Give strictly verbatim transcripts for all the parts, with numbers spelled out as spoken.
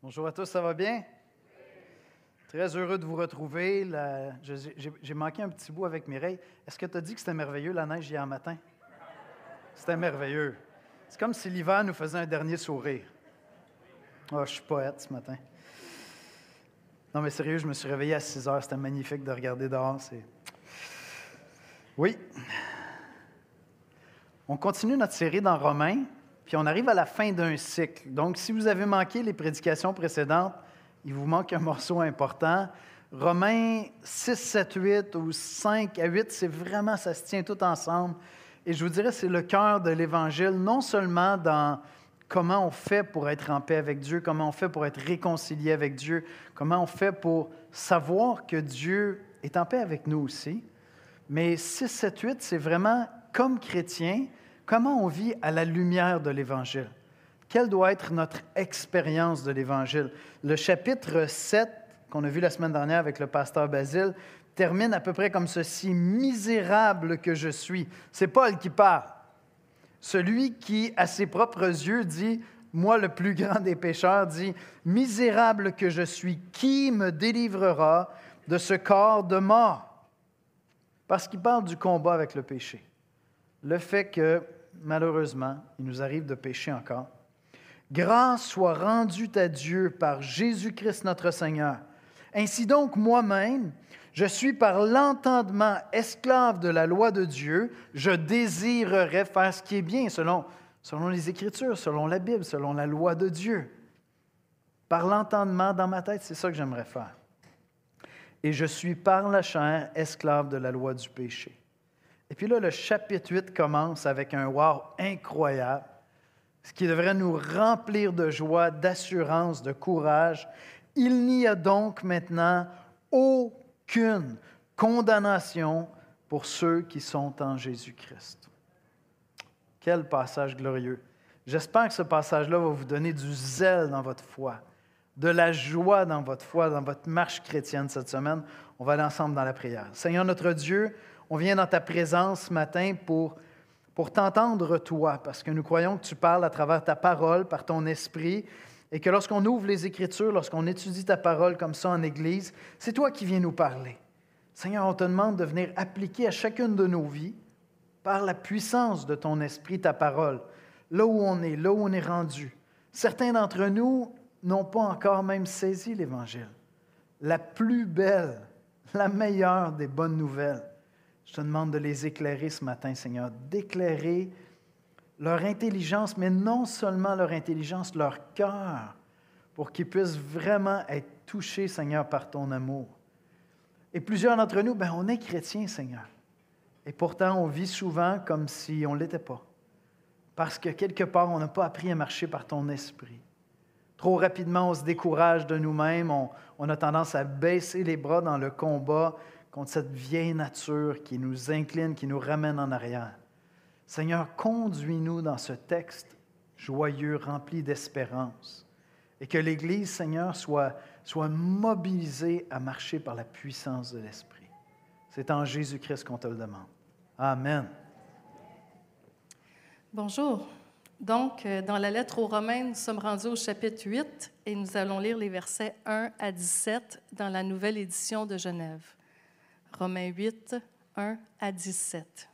Bonjour à tous, ça va bien? Très heureux de vous retrouver. La- je- J'ai j'ai manqué un petit bout avec Mireille. Est-ce que tu as dit que c'était merveilleux la neige hier matin? C'était merveilleux. C'est comme si l'hiver nous faisait un dernier sourire. Oh, je suis poète ce matin. Non, mais sérieux, je me suis réveillé à six heures. C'était magnifique de regarder dehors. C'est... Oui. On continue notre série dans Romains, puis on arrive à la fin d'un cycle. Donc, si vous avez manqué les prédications précédentes, il vous manque un morceau important. Romains six, sept, huit ou cinq à huit, c'est vraiment, ça se tient tout ensemble. Et je vous dirais, c'est le cœur de l'Évangile, non seulement dans comment on fait pour être en paix avec Dieu, comment on fait pour être réconcilié avec Dieu, comment on fait pour savoir que Dieu est en paix avec nous aussi, mais six, sept, huit, c'est vraiment, comme chrétiens, comment on vit à la lumière de l'Évangile. Quelle doit être notre expérience de l'Évangile? Le chapitre sept, qu'on a vu la semaine dernière avec le pasteur Basile, termine à peu près comme ceci. « Misérable que je suis ». C'est Paul qui parle. Celui qui, à ses propres yeux, dit « Moi, le plus grand des pécheurs », dit « Misérable que je suis, qui me délivrera de ce corps de mort ?» Parce qu'il parle du combat avec le péché. Le fait que, malheureusement, il nous arrive de pécher encore. Grâce soit rendue à Dieu par Jésus-Christ notre Seigneur. Ainsi donc, moi-même, je suis par l'entendement esclave de la loi de Dieu. Je désirerais faire ce qui est bien selon, selon les Écritures, selon la Bible, selon la loi de Dieu. Par l'entendement dans ma tête, c'est ça que j'aimerais faire. Et je suis par la chair esclave de la loi du péché. Et puis là, le chapitre huit commence avec un « wow » incroyable, ce qui devrait nous remplir de joie, d'assurance, de courage. Il n'y a donc maintenant aucune condamnation pour ceux qui sont en Jésus-Christ. Quel passage glorieux! J'espère que ce passage-là va vous donner du zèle dans votre foi, de la joie dans votre foi, dans votre marche chrétienne cette semaine. On va aller ensemble dans la prière. Seigneur notre Dieu, on vient dans ta présence ce matin pour, pour t'entendre toi, parce que nous croyons que tu parles à travers ta parole, par ton esprit, et que lorsqu'on ouvre les Écritures, lorsqu'on étudie ta parole comme ça en Église, c'est toi qui viens nous parler. Seigneur, on te demande de venir appliquer à chacune de nos vies, par la puissance de ton esprit, ta parole, là où on est, là où on est rendu. Certains d'entre nous n'ont pas encore même saisi l'Évangile. La plus belle, la meilleure des bonnes nouvelles. Je te demande de les éclairer ce matin, Seigneur, d'éclairer leur intelligence, mais non seulement leur intelligence, leur cœur, pour qu'ils puissent vraiment être touchés, Seigneur, par ton amour. Et plusieurs d'entre nous, ben, on est chrétiens, Seigneur. Et pourtant, on vit souvent comme si on ne l'était pas. Parce que quelque part, on n'a pas appris à marcher par ton esprit. Trop rapidement, on se décourage de nous-mêmes, on, on a tendance à baisser les bras dans le combat contre cette vieille nature qui nous incline, qui nous ramène en arrière. Seigneur, conduis-nous dans ce texte joyeux, rempli d'espérance, et que l'Église, Seigneur, soit, soit mobilisée à marcher par la puissance de l'Esprit. C'est en Jésus-Christ qu'on te le demande. Amen. Bonjour. Donc, dans la lettre aux Romains, nous sommes rendus au chapitre huit et nous allons lire les versets un à dix-sept dans la nouvelle édition de Genève. Romains huit, un à dix-sept.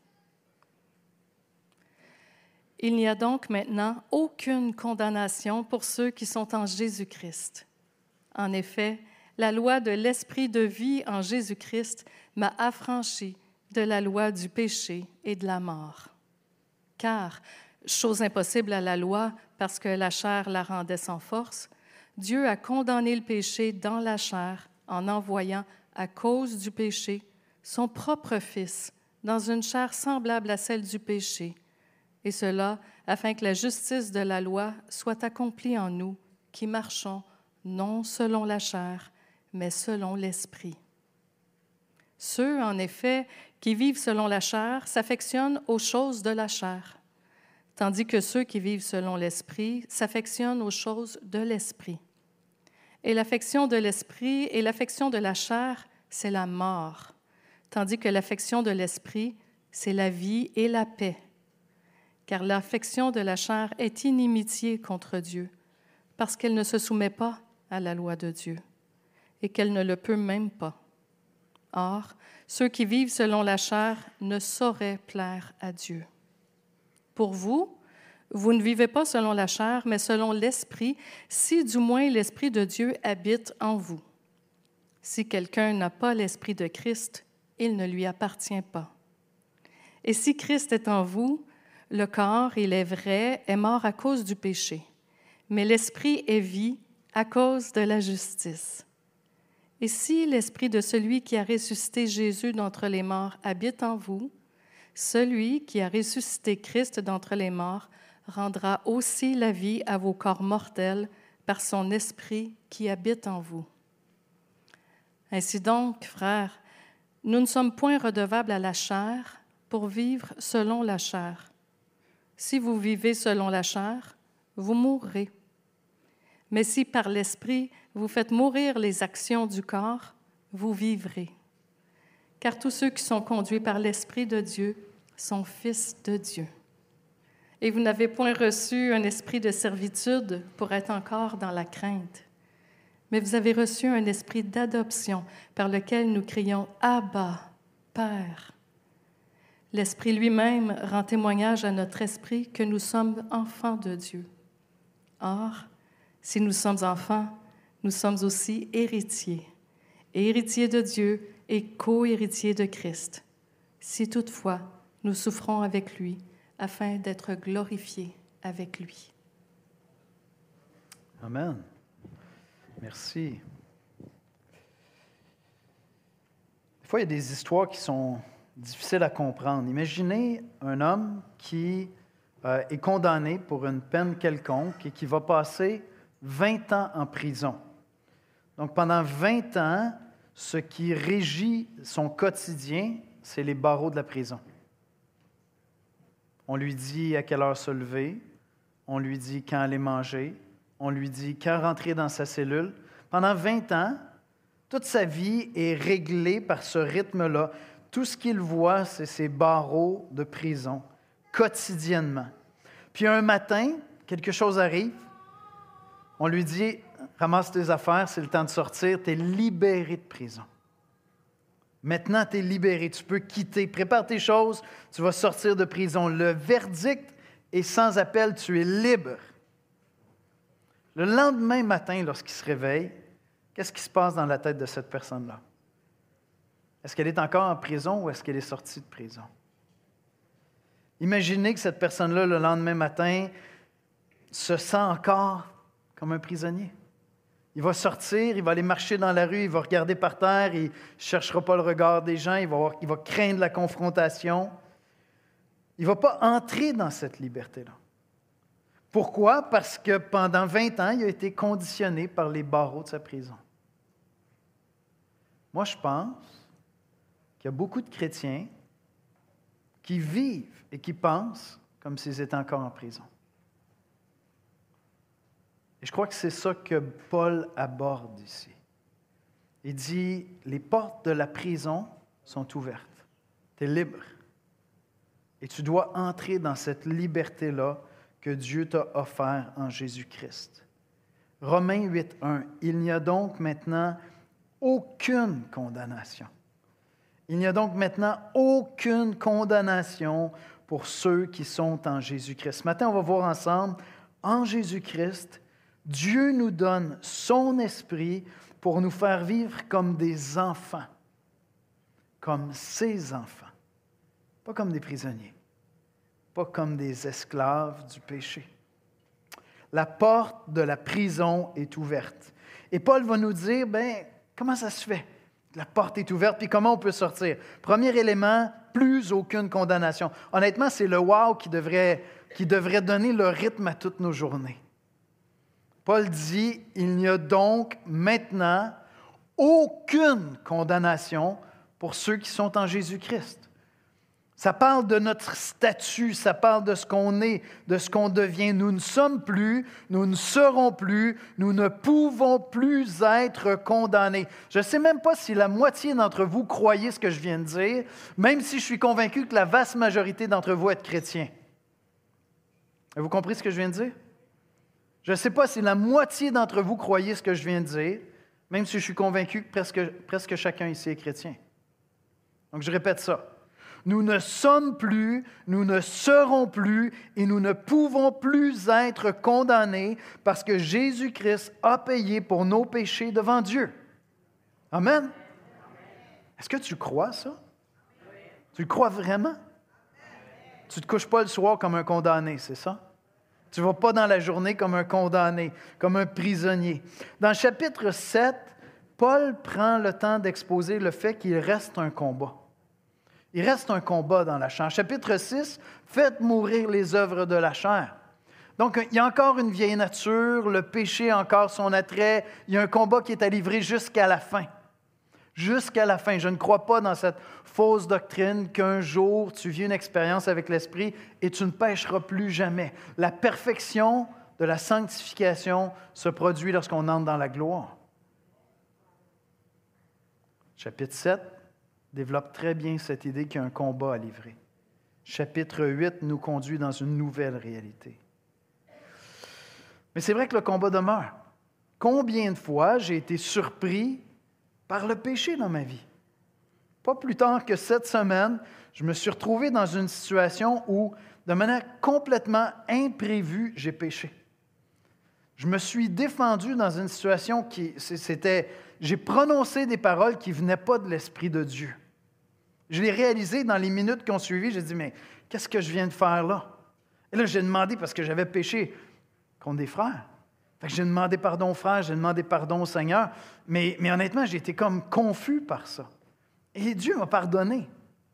Il n'y a donc maintenant aucune condamnation pour ceux qui sont en Jésus-Christ. En effet, la loi de l'Esprit de vie en Jésus-Christ m'a affranchi de la loi du péché et de la mort. Car, chose impossible à la loi parce que la chair la rendait sans force, Dieu a condamné le péché dans la chair en envoyant, à cause du péché, son propre Fils dans une chair semblable à celle du péché, et cela afin que la justice de la loi soit accomplie en nous qui marchons non selon la chair, mais selon l'Esprit. Ceux, en effet, qui vivent selon la chair s'affectionnent aux choses de la chair, tandis que ceux qui vivent selon l'Esprit s'affectionnent aux choses de l'Esprit. Et l'affection de l'Esprit et l'affection de la chair, c'est la mort, tandis que l'affection de l'Esprit, c'est la vie et la paix. Car l'affection de la chair est inimitié contre Dieu, parce qu'elle ne se soumet pas à la loi de Dieu et qu'elle ne le peut même pas. Or, ceux qui vivent selon la chair ne sauraient plaire à Dieu. Pour vous, vous ne vivez pas selon la chair, mais selon l'Esprit, si du moins l'Esprit de Dieu habite en vous. Si quelqu'un n'a pas l'Esprit de Christ, il ne lui appartient pas. Et si Christ est en vous, le corps, il est vrai, est mort à cause du péché, mais l'Esprit est vie à cause de la justice. Et si l'Esprit de celui qui a ressuscité Jésus d'entre les morts habite en vous, celui qui a ressuscité Christ d'entre les morts rendra aussi la vie à vos corps mortels par son Esprit qui habite en vous. Ainsi donc, frères, nous ne sommes point redevables à la chair pour vivre selon la chair. Si vous vivez selon la chair, vous mourrez. Mais si par l'Esprit vous faites mourir les actions du corps, vous vivrez. Car tous ceux qui sont conduits par l'Esprit de Dieu sont fils de Dieu. Et vous n'avez point reçu un esprit de servitude pour être encore dans la crainte, mais vous avez reçu un esprit d'adoption par lequel nous crions « Abba, Père ». L'Esprit lui-même rend témoignage à notre esprit que nous sommes enfants de Dieu. Or, si nous sommes enfants, nous sommes aussi héritiers, et héritiers de Dieu et co-héritiers de Christ, si toutefois nous souffrons avec lui, afin d'être glorifiés avec lui. Amen. Merci. Des fois, il y a des histoires qui sont difficiles à comprendre. Imaginez un homme qui euh, est condamné pour une peine quelconque et qui va passer vingt ans en prison. Donc, pendant vingt ans, ce qui régit son quotidien, c'est les barreaux de la prison. On lui dit à quelle heure se lever, on lui dit quand aller manger, on lui dit quand rentrer dans sa cellule. Pendant vingt ans, toute sa vie est réglée par ce rythme-là. Tout ce qu'il voit, c'est ces barreaux de prison, quotidiennement. Puis un matin, quelque chose arrive, on lui dit « Ramasse tes affaires, c'est le temps de sortir, tu es libéré de prison. » Maintenant, tu es libéré, tu peux quitter. Prépare tes choses, tu vas sortir de prison. Le verdict est sans appel, tu es libre. Le lendemain matin, lorsqu'il se réveille, qu'est-ce qui se passe dans la tête de cette personne-là? Est-ce qu'elle est encore en prison ou est-ce qu'elle est sortie de prison? Imaginez que cette personne-là, le lendemain matin, se sent encore comme un prisonnier. Il va sortir, il va aller marcher dans la rue, il va regarder par terre, il ne cherchera pas le regard des gens, il va, avoir, il va craindre la confrontation. Il ne va pas entrer dans cette liberté-là. Pourquoi? Parce que pendant vingt ans, il a été conditionné par les barreaux de sa prison. Moi, je pense qu'il y a beaucoup de chrétiens qui vivent et qui pensent comme s'ils étaient encore en prison. Et je crois que c'est ça que Paul aborde ici. Il dit, les portes de la prison sont ouvertes. Tu es libre. Et tu dois entrer dans cette liberté-là que Dieu t'a offert en Jésus-Christ. Romains huit, un. Il n'y a donc maintenant aucune condamnation. Il n'y a donc maintenant aucune condamnation pour ceux qui sont en Jésus-Christ. Ce matin, on va voir ensemble, en Jésus-Christ, Dieu nous donne son esprit pour nous faire vivre comme des enfants, comme ses enfants, pas comme des prisonniers, pas comme des esclaves du péché. La porte de la prison est ouverte. Et Paul va nous dire, ben, comment ça se fait? La porte est ouverte, puis comment on peut sortir? Premier élément, plus aucune condamnation. Honnêtement, c'est le wow qui devrait, qui devrait donner le rythme à toutes nos journées. Paul dit, il n'y a donc maintenant aucune condamnation pour ceux qui sont en Jésus-Christ. Ça parle de notre statut, ça parle de ce qu'on est, de ce qu'on devient. Nous ne sommes plus, nous ne serons plus, nous ne pouvons plus être condamnés. Je ne sais même pas si la moitié d'entre vous croyez ce que je viens de dire, même si je suis convaincu que la vaste majorité d'entre vous êtes chrétiens. Avez-vous compris ce que je viens de dire? Je ne sais pas si la moitié d'entre vous croyez ce que je viens de dire, même si je suis convaincu que presque, presque chacun ici est chrétien. Donc, je répète ça. Nous ne sommes plus, nous ne serons plus et nous ne pouvons plus être condamnés parce que Jésus-Christ a payé pour nos péchés devant Dieu. Amen. Est-ce que tu crois ça? Tu le crois vraiment? Tu ne te couches pas le soir comme un condamné, c'est ça? Tu ne vas pas dans la journée comme un condamné, comme un prisonnier. Dans le chapitre sept, Paul prend le temps d'exposer le fait qu'il reste un combat. Il reste un combat dans la chair. Chapitre six, faites mourir les œuvres de la chair. Donc, il y a encore une vieille nature, le péché a encore son attrait, il y a un combat qui est à livrer jusqu'à la fin. Jusqu'à la fin. Je ne crois pas dans cette fausse doctrine qu'un jour, tu vis une expérience avec l'Esprit et tu ne pécheras plus jamais. La perfection de la sanctification se produit lorsqu'on entre dans la gloire. Chapitre sept développe très bien cette idée qu'il y a un combat à livrer. Chapitre huit nous conduit dans une nouvelle réalité. Mais c'est vrai que le combat demeure. Combien de fois j'ai été surpris par le péché dans ma vie? Pas plus tard que cette semaine, je me suis retrouvé dans une situation où, de manière complètement imprévue, j'ai péché. Je me suis défendu dans une situation qui, c'était, j'ai prononcé des paroles qui ne venaient pas de l'Esprit de Dieu. Je l'ai réalisé dans les minutes qui ont suivi. J'ai dit, mais qu'est-ce que je viens de faire là? Et là, j'ai demandé, parce que j'avais péché contre des frères. Fait que j'ai demandé pardon aux frères, j'ai demandé pardon au Seigneur. Mais, mais honnêtement, j'ai été comme confus par ça. Et Dieu m'a pardonné.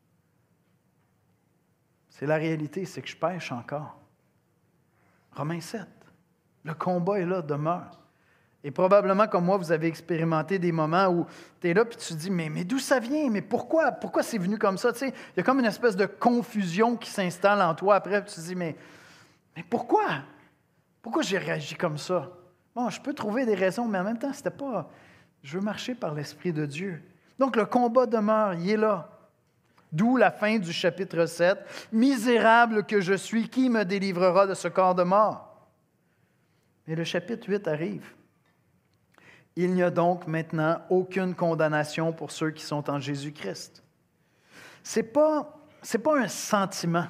C'est la réalité, c'est que je pêche encore. Romains sept. Le combat est là, demeure. Et probablement, comme moi, vous avez expérimenté des moments où tu es là et tu te dis, mais, mais d'où ça vient? Mais pourquoi? Pourquoi c'est venu comme ça? Tu sais, il y a comme une espèce de confusion qui s'installe en toi après. Tu te dis, mais, mais pourquoi? Pourquoi j'ai réagi comme ça? Bon, je peux trouver des raisons, mais en même temps, c'était pas... Je veux marcher par l'Esprit de Dieu. Donc, le combat demeure, il est là. D'où la fin du chapitre sept. « Misérable que je suis, qui me délivrera de ce corps de mort? » Mais le chapitre huit arrive. « Il n'y a donc maintenant aucune condamnation pour ceux qui sont en Jésus-Christ. » Ce n'est pas, c'est pas un sentiment.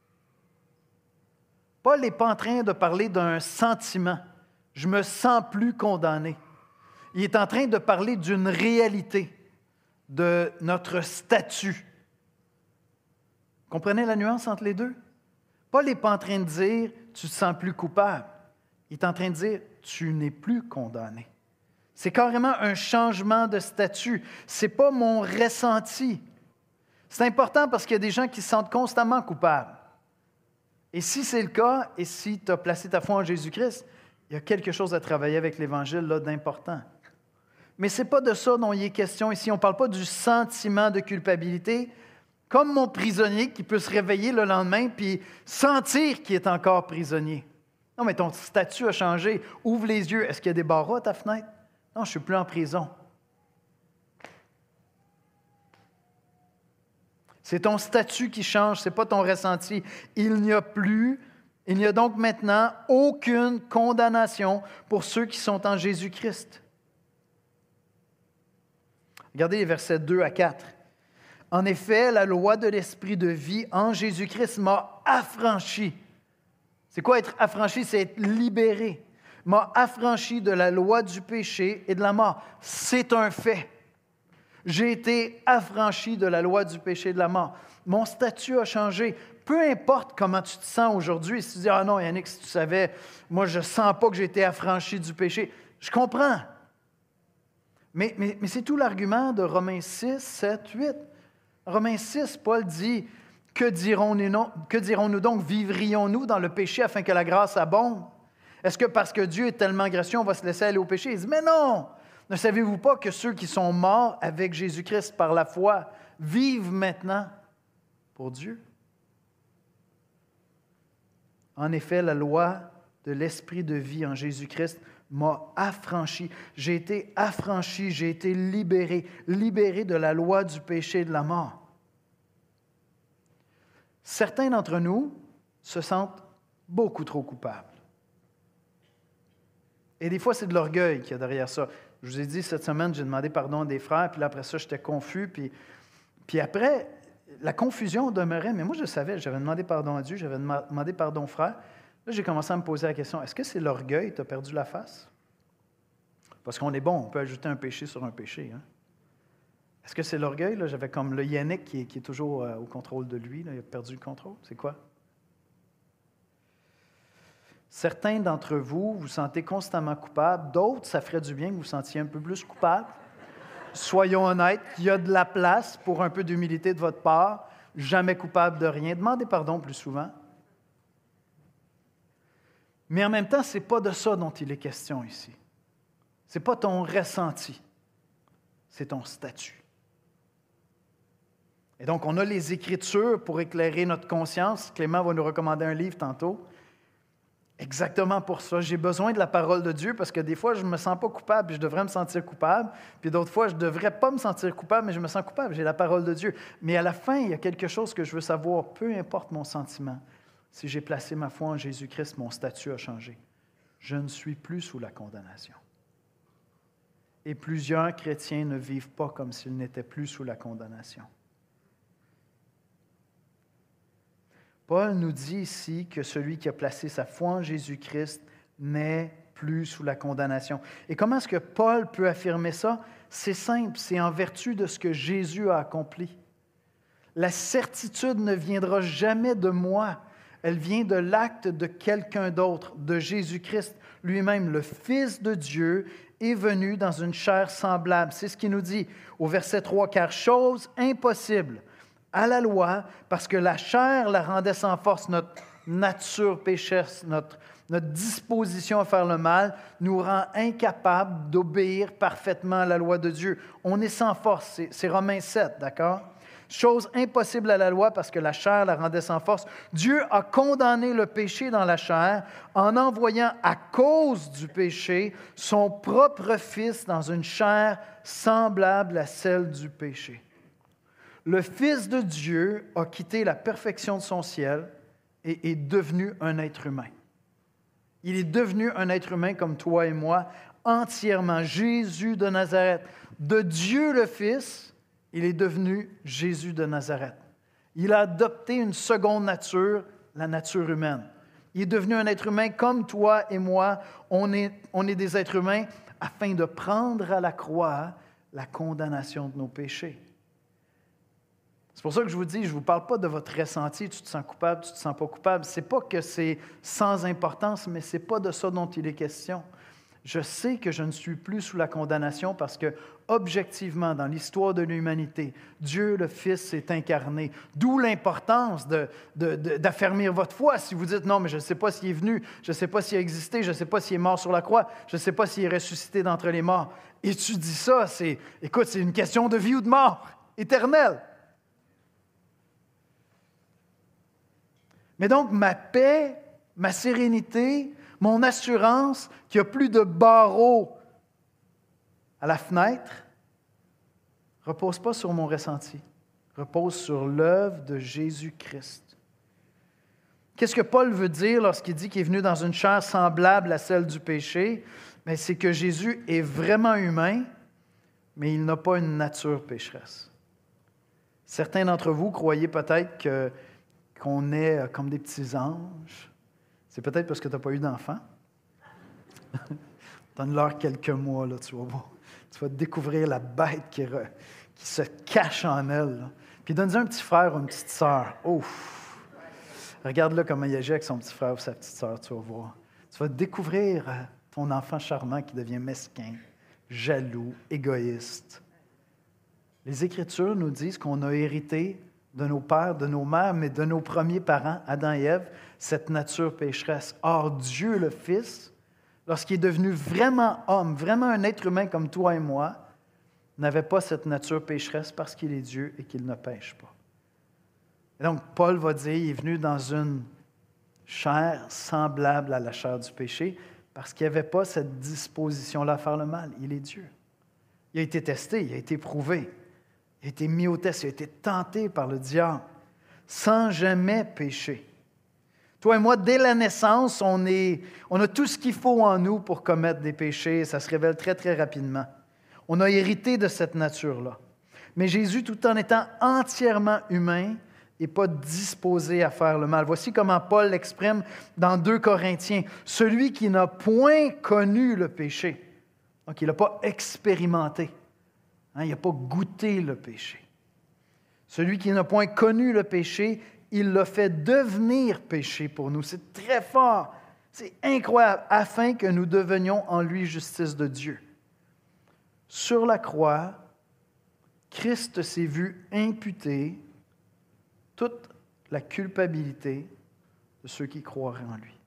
Paul n'est pas en train de parler d'un sentiment. « Je me sens plus condamné. » Il est en train de parler d'une réalité, de notre statut. Comprenez la nuance entre les deux? Paul n'est pas en train de dire « tu te sens plus coupable ». Il est en train de dire « tu n'es plus condamné ». C'est carrément un changement de statut. Ce n'est pas mon ressenti. C'est important parce qu'il y a des gens qui se sentent constamment coupables. Et si c'est le cas, et si tu as placé ta foi en Jésus-Christ, il y a quelque chose à travailler avec l'Évangile là, d'important. Mais ce n'est pas de ça dont il est question ici. On ne parle pas du sentiment de culpabilité, comme mon prisonnier qui peut se réveiller le lendemain puis sentir qu'il est encore prisonnier. Non, mais ton statut a changé. Ouvre les yeux. Est-ce qu'il y a des barreaux à ta fenêtre? Non, je ne suis plus en prison. C'est ton statut qui change, ce n'est pas ton ressenti. Il n'y a plus, il n'y a donc maintenant aucune condamnation pour ceux qui sont en Jésus-Christ. Regardez les versets deux à quatre. En effet, la loi de l'Esprit de vie en Jésus-Christ m'a affranchi. C'est quoi être affranchi? C'est être libéré. M'a affranchi de la loi du péché et de la mort. C'est un fait. J'ai été affranchi de la loi du péché et de la mort. Mon statut a changé. Peu importe comment tu te sens aujourd'hui, si tu dis « Ah non, Yannick, si tu savais, moi je ne sens pas que j'ai été affranchi du péché. » Je comprends. Mais, mais, mais c'est tout l'argument de Romains six, sept, huit. Romains six, Paul dit « Que dirons-nous non, que dirons-nous donc? Vivrions-nous dans le péché afin que la grâce abonde? Est-ce que parce que Dieu est tellement gracieux, on va se laisser aller au péché? » Il dit « Mais non! Ne savez-vous pas que ceux qui sont morts avec Jésus-Christ par la foi vivent maintenant pour Dieu? » En effet, la loi de l'Esprit de vie en Jésus-Christ m'a affranchi. J'ai été affranchi, j'ai été libéré, libéré de la loi du péché et de la mort. Certains d'entre nous se sentent beaucoup trop coupables. Et des fois, c'est de l'orgueil qu'il y a derrière ça. Je vous ai dit, cette semaine, j'ai demandé pardon à des frères, puis là, après ça, j'étais confus. Puis, puis après, la confusion demeurait, mais moi, je savais, j'avais demandé pardon à Dieu, j'avais demandé pardon aux frères. Là, j'ai commencé à me poser la question, est-ce que c'est l'orgueil, tu as perdu la face? Parce qu'on est bon, on peut ajouter un péché sur un péché. Hein? Est-ce que c'est l'orgueil? Là? J'avais comme le Yannick qui est, qui est toujours euh, au contrôle de lui, là, il a perdu le contrôle. C'est quoi? Certains d'entre vous vous sentez constamment coupable, d'autres, ça ferait du bien que vous vous sentiez un peu plus coupable. Soyons honnêtes, il y a de la place pour un peu d'humilité de votre part, jamais coupable de rien. Demandez pardon plus souvent. Mais en même temps, ce n'est pas de ça dont il est question ici. Ce n'est pas ton ressenti, c'est ton statut. Et donc, on a les Écritures pour éclairer notre conscience. Clément va nous recommander un livre tantôt. Exactement pour ça. J'ai besoin de la parole de Dieu parce que des fois, je ne me sens pas coupable et je devrais me sentir coupable. Puis d'autres fois, je ne devrais pas me sentir coupable, mais je me sens coupable. J'ai la parole de Dieu. Mais à la fin, il y a quelque chose que je veux savoir, peu importe mon sentiment. Si j'ai placé ma foi en Jésus-Christ, mon statut a changé. Je ne suis plus sous la condamnation. Et plusieurs chrétiens ne vivent pas comme s'ils n'étaient plus sous la condamnation. Paul nous dit ici que celui qui a placé sa foi en Jésus-Christ n'est plus sous la condamnation. Et comment est-ce que Paul peut affirmer ça? C'est simple, c'est en vertu de ce que Jésus a accompli. La certitude ne viendra jamais de moi, elle vient de l'acte de quelqu'un d'autre, de Jésus-Christ lui-même, le Fils de Dieu, est venu dans une chair semblable. C'est ce qu'il nous dit au verset trois, « Car chose impossible à la loi, parce que la chair la rendait sans force, notre nature pécheresse, notre, notre disposition à faire le mal, nous rend incapables d'obéir parfaitement à la loi de Dieu. » On est sans force, c'est, c'est Romains sept, d'accord? Chose impossible à la loi, parce que la chair la rendait sans force. Dieu a condamné le péché dans la chair en envoyant à cause du péché son propre Fils dans une chair semblable à celle du péché. Le Fils de Dieu a quitté la perfection de son ciel et est devenu un être humain. Il est devenu un être humain comme toi et moi, entièrement. Jésus de Nazareth. De Dieu le Fils, il est devenu Jésus de Nazareth. Il a adopté une seconde nature, la nature humaine. Il est devenu un être humain comme toi et moi. On est, on est des êtres humains afin de prendre à la croix la condamnation de nos péchés. C'est pour ça que je vous dis, je ne vous parle pas de votre ressenti, tu te sens coupable, tu ne te sens pas coupable. Ce n'est pas que c'est sans importance, mais ce n'est pas de ça dont il est question. Je sais que je ne suis plus sous la condamnation parce que, objectivement, dans l'histoire de l'humanité, Dieu le Fils s'est incarné. D'où l'importance de, de, de, d'affermir votre foi. Si vous dites, non, mais je ne sais pas s'il est venu, je ne sais pas s'il a existé, je ne sais pas s'il est mort sur la croix, je ne sais pas s'il est ressuscité d'entre les morts. Et tu dis ça, c'est, écoute, c'est une question de vie ou de mort, éternelle. Mais donc, ma paix, ma sérénité, mon assurance qu'il n'y a plus de barreaux à la fenêtre, ne repose pas sur mon ressenti, repose sur l'œuvre de Jésus-Christ. Qu'est-ce que Paul veut dire lorsqu'il dit qu'il est venu dans une chair semblable à celle du péché? Bien, c'est que Jésus est vraiment humain, mais il n'a pas une nature pécheresse. Certains d'entre vous croyez peut-être que qu'on est comme des petits anges. C'est peut-être parce que tu n'as pas eu d'enfant. Donne-leur quelques mois, là, tu vas voir. Tu vas découvrir la bête qui, re, qui se cache en elle. Là. Puis donne-lui un petit frère ou une petite sœur. Ouf! Regarde-le comment il agit avec son petit frère ou sa petite sœur, tu vas voir. Tu vas découvrir ton enfant charmant qui devient mesquin, jaloux, égoïste. Les Écritures nous disent qu'on a hérité de nos pères, de nos mères, mais de nos premiers parents, Adam et Ève, cette nature pécheresse. Or, Dieu le Fils, lorsqu'il est devenu vraiment homme, vraiment un être humain comme toi et moi, n'avait pas cette nature pécheresse parce qu'il est Dieu et qu'il ne pêche pas. Et donc, Paul va dire, il est venu dans une chair semblable à la chair du péché parce qu'il n'y avait pas cette disposition-là à faire le mal. Il est Dieu. Il a été testé, il a été prouvé. Il a été mis au test, il a été tenté par le diable, sans jamais pécher. Toi et moi, dès la naissance, on, est, on a tout ce qu'il faut en nous pour commettre des péchés. Ça se révèle très, très rapidement. On a hérité de cette nature-là. Mais Jésus, tout en étant entièrement humain, n'est pas disposé à faire le mal. Voici comment Paul l'exprime dans deux Corinthiens. Celui qui n'a point connu le péché, donc il n'a pas expérimenté, hein, il n'a pas goûté le péché. Celui qui n'a point connu le péché, il l'a fait devenir péché pour nous. C'est très fort, c'est incroyable, afin que nous devenions en lui justice de Dieu. Sur la croix, Christ s'est vu imputer toute la culpabilité de ceux qui croiraient en lui.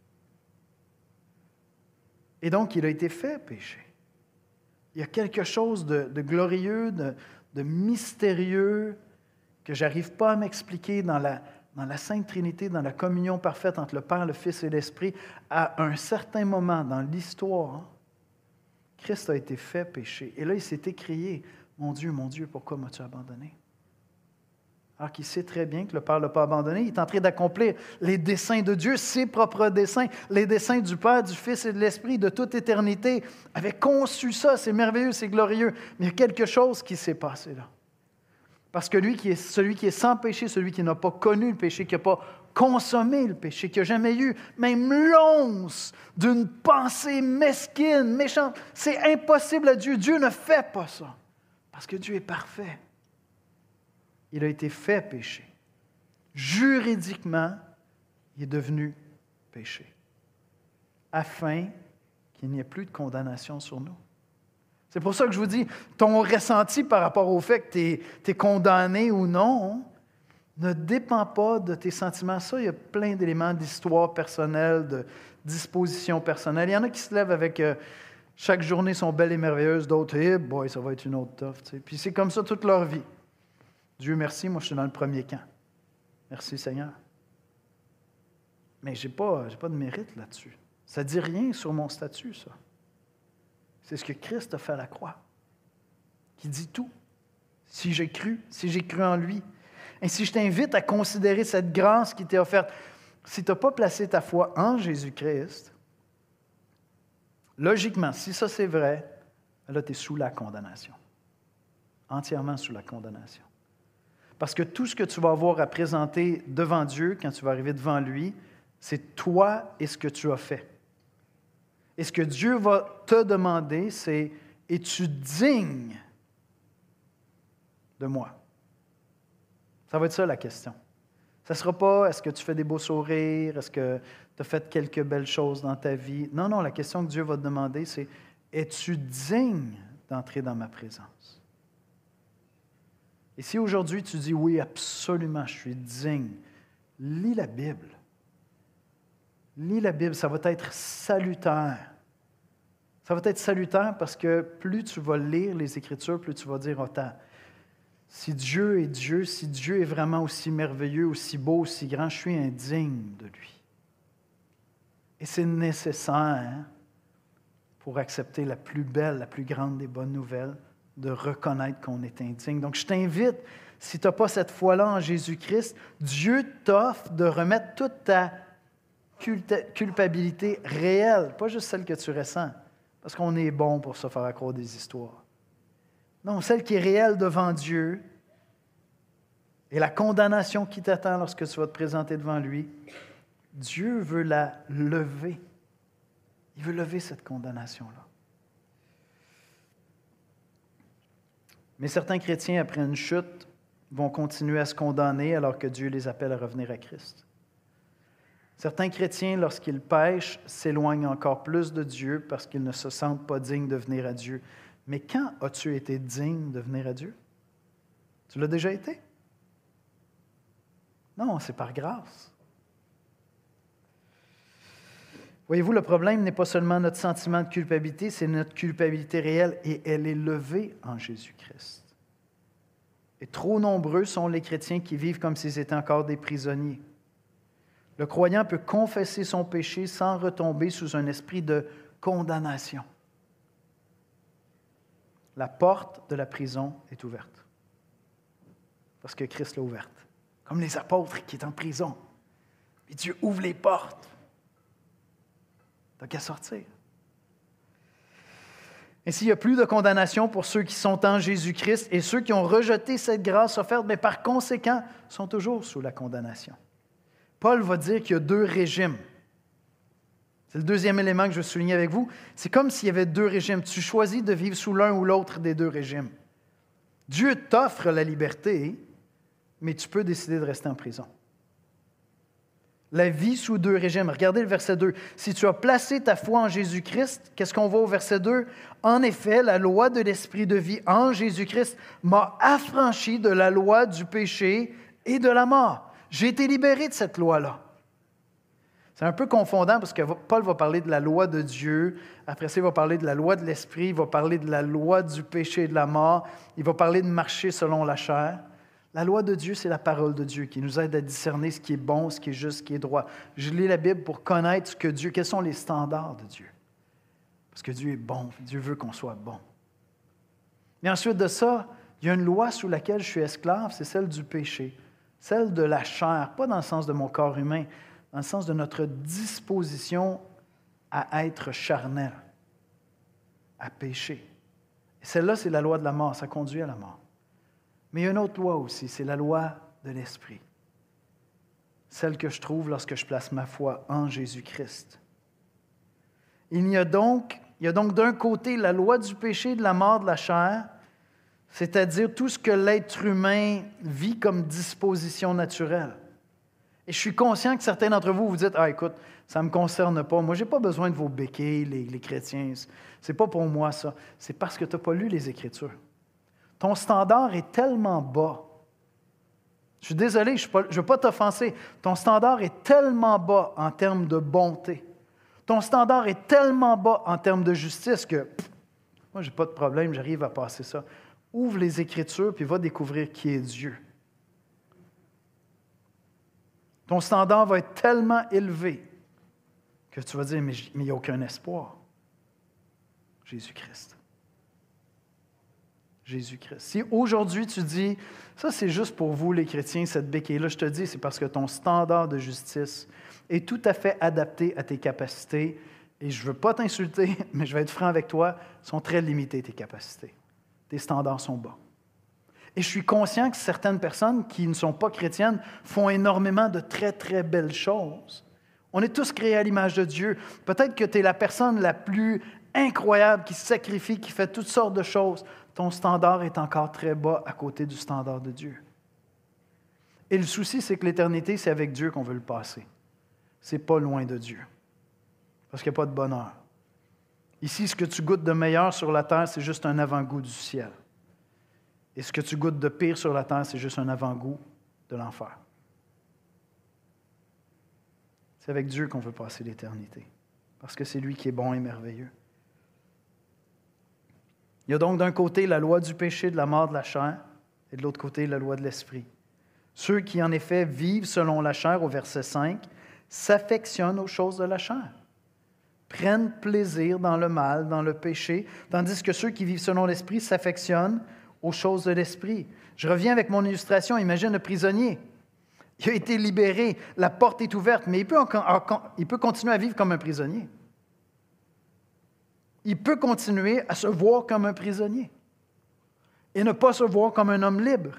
Et donc, il a été fait péché. Il y a quelque chose de, de glorieux, de, de mystérieux, que je n'arrive pas à m'expliquer dans la, dans la Sainte Trinité, dans la communion parfaite entre le Père, le Fils et l'Esprit. À un certain moment dans l'histoire, Christ a été fait péché. Et là, il s'est écrié, « Mon Dieu, mon Dieu, pourquoi m'as-tu abandonné? » Alors qu'il sait très bien que le Père ne l'a pas abandonné, il est en train d'accomplir les desseins de Dieu, ses propres desseins, les desseins du Père, du Fils et de l'Esprit de toute éternité. Il avait conçu ça, c'est merveilleux, c'est glorieux. Mais il y a quelque chose qui s'est passé là. Parce que lui, qui est celui qui est sans péché, celui qui n'a pas connu le péché, qui n'a pas consommé le péché, qui n'a jamais eu même l'once d'une pensée mesquine, méchante, c'est impossible à Dieu. Dieu ne fait pas ça, parce que Dieu est parfait. Il a été fait péché. Juridiquement, il est devenu péché, afin qu'il n'y ait plus de condamnation sur nous. C'est pour ça que je vous dis, ton ressenti par rapport au fait que tu es condamné ou non ne dépend pas de tes sentiments. Ça, il y a plein d'éléments d'histoire personnelle, de disposition personnelle. Il y en a qui se lèvent avec euh, chaque journée sont belles et merveilleuses, d'autres, hey boy, ça va être une autre tough. T'sais. Puis c'est comme ça toute leur vie. Dieu merci, moi je suis dans le premier camp. Merci Seigneur. Mais je n'ai pas, j'ai pas de mérite là-dessus. Ça ne dit rien sur mon statut, ça. C'est ce que Christ a fait à la croix, qui dit tout. Si j'ai cru, si j'ai cru en lui. Ainsi, je t'invite à considérer cette grâce qui t'est offerte. Si tu n'as pas placé ta foi en Jésus-Christ, logiquement, si ça c'est vrai, là tu es sous la condamnation. Entièrement sous la condamnation. Parce que tout ce que tu vas avoir à présenter devant Dieu, quand tu vas arriver devant lui, c'est toi et ce que tu as fait. Et ce que Dieu va te demander, c'est « Es-tu digne de moi? » Ça va être ça la question. Ça ne sera pas « Est-ce que tu fais des beaux sourires? Est-ce que tu as fait quelques belles choses dans ta vie? » Non, non, la question que Dieu va te demander, c'est « Es-tu digne d'entrer dans ma présence? » Et si aujourd'hui tu dis « Oui, absolument, je suis digne », lis la Bible. Lis la Bible, ça va être salutaire. Ça va être salutaire parce que plus tu vas lire les Écritures, plus tu vas dire, oh, attends, si Dieu est Dieu, si Dieu est vraiment aussi merveilleux, aussi beau, aussi grand, je suis indigne de lui. Et c'est nécessaire pour accepter la plus belle, la plus grande des bonnes nouvelles, de reconnaître qu'on est indigne. Donc, je t'invite, si tu n'as pas cette foi-là en Jésus-Christ, Dieu t'offre de remettre toute ta culpabilité réelle, pas juste celle que tu ressens, parce qu'on est bon pour se faire accroire des histoires. Non, celle qui est réelle devant Dieu et la condamnation qui t'attend lorsque tu vas te présenter devant lui, Dieu veut la lever. Il veut lever cette condamnation-là. Mais certains chrétiens, après une chute, vont continuer à se condamner alors que Dieu les appelle à revenir à Christ. Certains chrétiens, lorsqu'ils pêchent, s'éloignent encore plus de Dieu parce qu'ils ne se sentent pas dignes de venir à Dieu. Mais quand as-tu été digne de venir à Dieu? Tu l'as déjà été? Non, c'est par grâce. Voyez-vous, le problème n'est pas seulement notre sentiment de culpabilité, c'est notre culpabilité réelle et elle est levée en Jésus-Christ. Et trop nombreux sont les chrétiens qui vivent comme s'ils étaient encore des prisonniers. Le croyant peut confesser son péché sans retomber sous un esprit de condamnation. La porte de la prison est ouverte. Parce que Christ l'a ouverte. Comme les apôtres qui étaient en prison. Puis Dieu ouvre les portes. Tu n'as qu'à sortir. Ainsi, il n'y a plus de condamnation pour ceux qui sont en Jésus-Christ et ceux qui ont rejeté cette grâce offerte, mais par conséquent, sont toujours sous la condamnation. Paul va dire qu'il y a deux régimes. C'est le deuxième élément que je veux souligner avec vous. C'est comme s'il y avait deux régimes. Tu choisis de vivre sous l'un ou l'autre des deux régimes. Dieu t'offre la liberté, mais tu peux décider de rester en prison. La vie sous deux régimes. Regardez le verset deux. Si tu as placé ta foi en Jésus-Christ, qu'est-ce qu'on voit au verset deux? En effet, la loi de l'esprit de vie en Jésus-Christ m'a affranchi de la loi du péché et de la mort. J'ai été libéré de cette loi-là. C'est un peu confondant parce que Paul va parler de la loi de Dieu, après ça il va parler de la loi de l'esprit, il va parler de la loi du péché et de la mort, il va parler de marcher selon la chair. La loi de Dieu, c'est la parole de Dieu qui nous aide à discerner ce qui est bon, ce qui est juste, ce qui est droit. Je lis la Bible pour connaître ce que Dieu, quels sont les standards de Dieu. Parce que Dieu est bon, Dieu veut qu'on soit bon. Mais ensuite de ça, il y a une loi sous laquelle je suis esclave, c'est celle du péché, celle de la chair, pas dans le sens de mon corps humain, dans le sens de notre disposition à être charnel, à pécher. Et celle-là, c'est la loi de la mort, ça conduit à la mort. Mais il y a une autre loi aussi, c'est la loi de l'esprit. Celle que je trouve lorsque je place ma foi en Jésus-Christ. Il y a donc, il y a donc d'un côté la loi du péché, de la mort, de la chair, c'est-à-dire tout ce que l'être humain vit comme disposition naturelle. Et je suis conscient que certains d'entre vous vous dites « Ah, écoute, ça ne me concerne pas. Moi, je n'ai pas besoin de vos béquilles, les, les chrétiens. Ce n'est pas pour moi, ça. C'est parce que tu n'as pas lu les Écritures. Ton standard est tellement bas. Je suis désolé, je ne veux pas t'offenser. Ton standard est tellement bas en termes de bonté. Ton standard est tellement bas en termes de justice que pff, moi, je n'ai pas de problème, j'arrive à passer ça. Ouvre les Écritures puis va découvrir qui est Dieu. Ton standard va être tellement élevé que tu vas dire, mais il n'y a aucun espoir. Jésus-Christ. Jésus-Christ. Si aujourd'hui tu dis, ça c'est juste pour vous les chrétiens, cette béquille-là, je te dis, c'est parce que ton standard de justice est tout à fait adapté à tes capacités. Et je ne veux pas t'insulter, mais je vais être franc avec toi, sont très limitées tes capacités. Tes standards sont bas. Et je suis conscient que certaines personnes qui ne sont pas chrétiennes font énormément de très, très belles choses. On est tous créés à l'image de Dieu. Peut-être que tu es la personne la plus incroyable qui se sacrifie, qui fait toutes sortes de choses. Ton standard est encore très bas à côté du standard de Dieu. Et le souci, c'est que l'éternité, c'est avec Dieu qu'on veut le passer. Ce n'est pas loin de Dieu. Parce qu'il n'y a pas de bonheur. Ici, ce que tu goûtes de meilleur sur la terre, c'est juste un avant-goût du ciel. Et ce que tu goûtes de pire sur la terre, c'est juste un avant-goût de l'enfer. C'est avec Dieu qu'on veut passer l'éternité. Parce que c'est lui qui est bon et merveilleux. Il y a donc d'un côté la loi du péché, de la mort, de la chair, et de l'autre côté la loi de l'esprit. Ceux qui, en effet, vivent selon la chair, au verset cinq, s'affectionnent aux choses de la chair, prennent plaisir dans le mal, dans le péché, tandis que ceux qui vivent selon l'esprit s'affectionnent aux choses de l'esprit. Je reviens avec mon illustration. Imagine le prisonnier. Il a été libéré, la porte est ouverte, mais il peut, encore, il peut continuer à vivre comme un prisonnier. Il peut continuer à se voir comme un prisonnier et ne pas se voir comme un homme libre.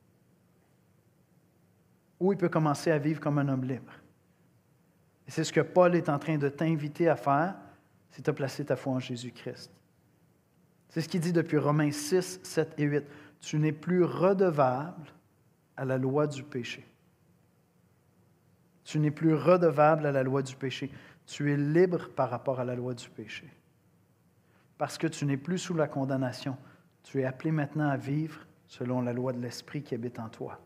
Ou il peut commencer à vivre comme un homme libre. Et c'est ce que Paul est en train de t'inviter à faire, c'est de placer ta foi en Jésus-Christ. C'est ce qu'il dit depuis Romains six, sept et huit. Tu n'es plus redevable à la loi du péché. Tu n'es plus redevable à la loi du péché. Tu es libre par rapport à la loi du péché. Parce que tu n'es plus sous la condamnation. Tu es appelé maintenant à vivre selon la loi de l'Esprit qui habite en toi.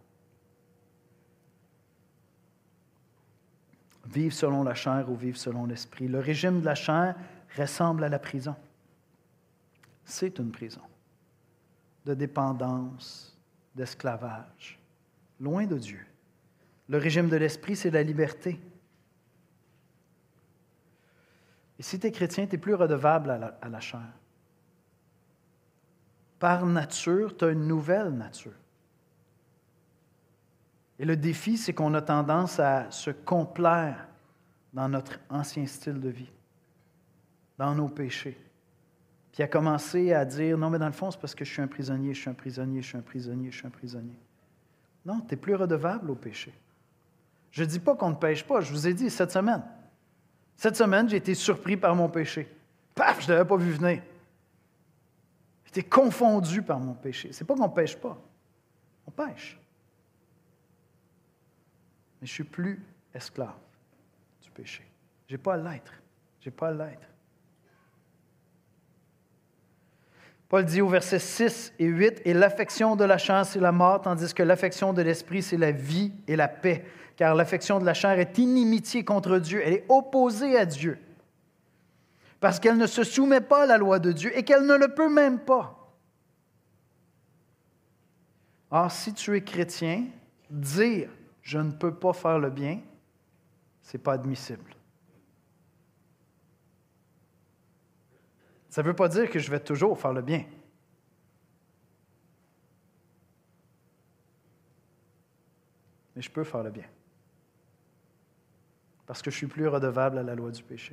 Vivre selon la chair ou vivre selon l'Esprit. Le régime de la chair ressemble à la prison. C'est une prison de dépendance, d'esclavage, loin de Dieu. Le régime de l'Esprit, c'est la liberté. Et si tu es chrétien, tu n'es plus redevable à la, à la chair. Par nature, tu as une nouvelle nature. Et le défi, c'est qu'on a tendance à se complaire dans notre ancien style de vie, dans nos péchés. Puis à commencer à dire, non, mais dans le fond, c'est parce que je suis un prisonnier, je suis un prisonnier, je suis un prisonnier, je suis un prisonnier. Non, tu n'es plus redevable au péché. Je ne dis pas qu'on ne pêche pas, je vous ai dit cette semaine. Cette semaine, j'ai été surpris par mon péché. Paf, je ne l'avais pas vu venir. J'ai été confondu par mon péché. Ce n'est pas qu'on ne pêche pas. On pêche. Mais je ne suis plus esclave du péché. Je n'ai pas à l'être. Je n'ai pas à l'être. Paul dit au verset six et huit, « Et l'affection de la chair, c'est la mort, tandis que l'affection de l'esprit, c'est la vie et la paix. Car l'affection de la chair est inimitié contre Dieu. Elle est opposée à Dieu. Parce qu'elle ne se soumet pas à la loi de Dieu et qu'elle ne le peut même pas. Or, si tu es chrétien, dire « je ne peux pas faire le bien », ce n'est pas admissible. Ça ne veut pas dire que je vais toujours faire le bien. Mais je peux faire le bien. Parce que je suis plus redevable à la loi du péché.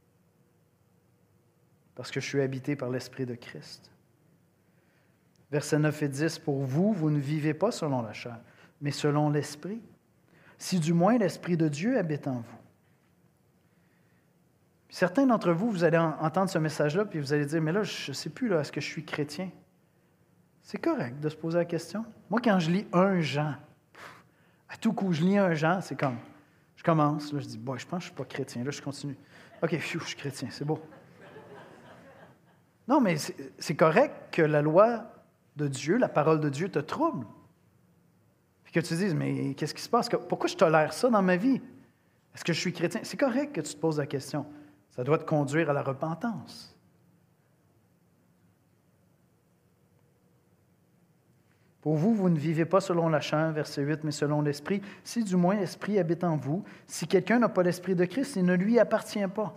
Parce que je suis habité par l'Esprit de Christ. Versets neuf et dix, « Pour vous, vous ne vivez pas selon la chair, mais selon l'Esprit, si du moins l'Esprit de Dieu habite en vous. » Certains d'entre vous, vous allez entendre ce message-là, puis vous allez dire, « Mais là, je ne sais plus, là, est-ce que je suis chrétien? » C'est correct de se poser la question. Moi, quand je lis un Jean, à tout coup, je lis un Jean, c'est comme, je commence, là, je dis, bon, je pense que je ne suis pas chrétien, là, je continue. OK, pfiou, je suis chrétien, c'est beau. Non, mais c'est, c'est correct que la loi de Dieu, la parole de Dieu te trouble. Puis que tu te dises, mais qu'est-ce qui se passe? Pourquoi je tolère ça dans ma vie? Est-ce que je suis chrétien? C'est correct que tu te poses la question. Ça doit te conduire à la repentance. Pour vous, vous ne vivez pas selon la chair, verset huit, mais selon l'Esprit. Si du moins l'Esprit habite en vous, si quelqu'un n'a pas l'Esprit de Christ, il ne lui appartient pas.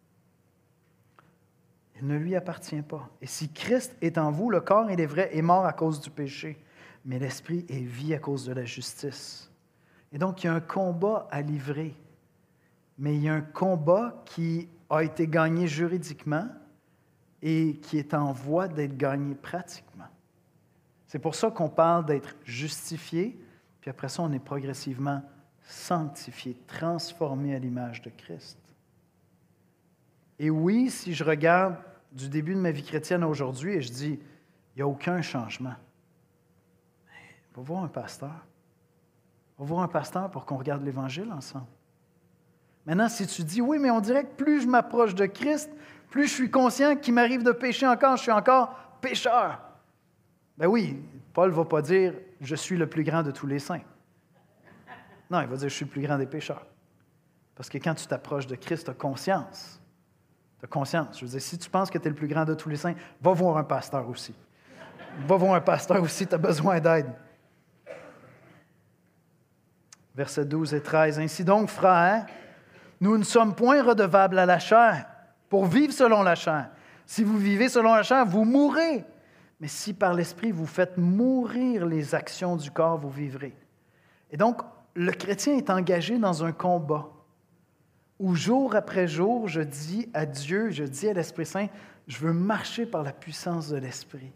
Il ne lui appartient pas. Et si Christ est en vous, le corps, il est vrai, est mort à cause du péché, mais l'Esprit est vie à cause de la justice. Et donc, il y a un combat à livrer. Mais il y a un combat qui a été gagné juridiquement et qui est en voie d'être gagné pratiquement. C'est pour ça qu'on parle d'être justifié, puis après ça, on est progressivement sanctifié, transformé à l'image de Christ. Et oui, si je regarde du début de ma vie chrétienne à aujourd'hui et je dis, il n'y a aucun changement, va voir un pasteur. Va voir un pasteur pour qu'on regarde l'Évangile ensemble. Maintenant, si tu dis, oui, mais on dirait que plus je m'approche de Christ, plus je suis conscient qu'il m'arrive de pécher encore, je suis encore pécheur. Ben oui, Paul ne va pas dire, je suis le plus grand de tous les saints. Non, il va dire, je suis le plus grand des pécheurs. Parce que quand tu t'approches de Christ, tu as conscience. Tu as conscience. Je veux dire, si tu penses que tu es le plus grand de tous les saints, va voir un pasteur aussi. Va voir un pasteur aussi, tu as besoin d'aide. Versets douze et treize. Ainsi donc, frères, nous ne sommes point redevables à la chair pour vivre selon la chair. Si vous vivez selon la chair, vous mourrez. Mais si par l'Esprit vous faites mourir les actions du corps, vous vivrez. Et donc, le chrétien est engagé dans un combat où jour après jour, je dis à Dieu, je dis à l'Esprit Saint, je veux marcher par la puissance de l'Esprit.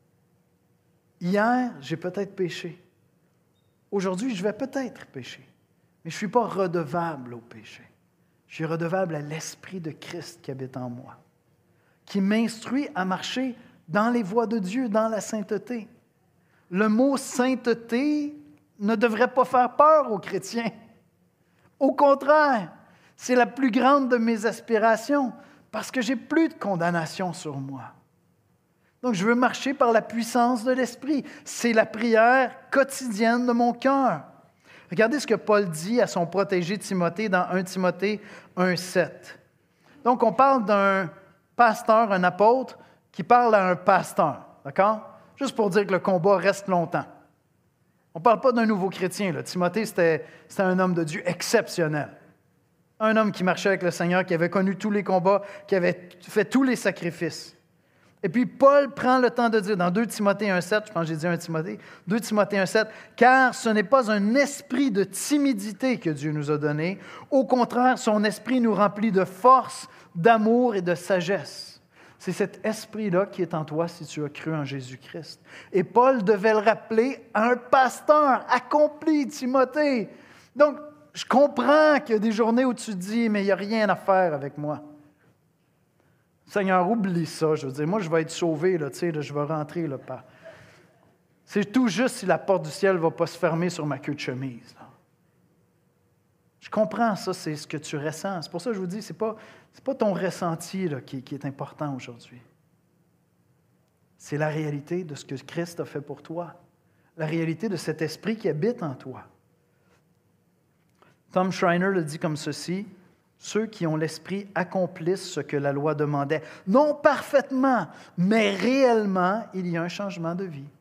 Hier, j'ai peut-être péché. Aujourd'hui, je vais peut-être pécher. Mais je ne suis pas redevable au péché. Je suis redevable à l'Esprit de Christ qui habite en moi, qui m'instruit à marcher dans les voies de Dieu, dans la sainteté. Le mot « sainteté » ne devrait pas faire peur aux chrétiens. Au contraire, c'est la plus grande de mes aspirations parce que j'ai plus de condamnation sur moi. Donc, je veux marcher par la puissance de l'Esprit. C'est la prière quotidienne de mon cœur. Regardez ce que Paul dit à son protégé Timothée dans premier Timothée un sept. Donc, on parle d'un pasteur, un apôtre, qui parle à un pasteur, d'accord? Juste pour dire que le combat reste longtemps. On ne parle pas d'un nouveau chrétien. Là. Timothée, c'était, c'était un homme de Dieu exceptionnel. Un homme qui marchait avec le Seigneur, qui avait connu tous les combats, qui avait fait tous les sacrifices. Et puis Paul prend le temps de dire dans deux Timothée un sept, je pense que j'ai dit un Timothée, deux Timothée un sept, « Car ce n'est pas un esprit de timidité que Dieu nous a donné. Au contraire, son esprit nous remplit de force, d'amour et de sagesse. » C'est cet esprit-là qui est en toi si tu as cru en Jésus-Christ. Et Paul devait le rappeler à un pasteur accompli, Timothée. Donc, je comprends qu'il y a des journées où tu te dis « Mais il n'y a rien à faire avec moi. » Seigneur, oublie ça. Je veux dire, moi, je vais être sauvé, là, tu sais, là, je vais rentrer. Là, par... C'est tout juste si la porte du ciel ne va pas se fermer sur ma queue de chemise. Là. Je comprends ça, c'est ce que tu ressens. C'est pour ça que je vous dis, ce n'est pas, c'est pas ton ressenti là, qui, qui est important aujourd'hui. C'est la réalité de ce que Christ a fait pour toi. La réalité de cet esprit qui habite en toi. Tom Schreiner le dit comme ceci. Ceux qui ont l'esprit accomplissent ce que la loi demandait. Non parfaitement, mais réellement, il y a un changement de vie.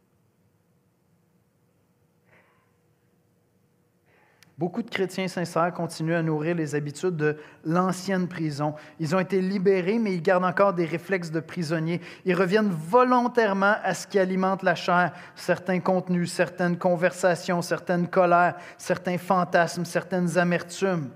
Beaucoup de chrétiens sincères continuent à nourrir les habitudes de l'ancienne prison. Ils ont été libérés, mais ils gardent encore des réflexes de prisonniers. Ils reviennent volontairement à ce qui alimente la chair, certains contenus, certaines conversations, certaines colères, certains fantasmes, certaines amertumes.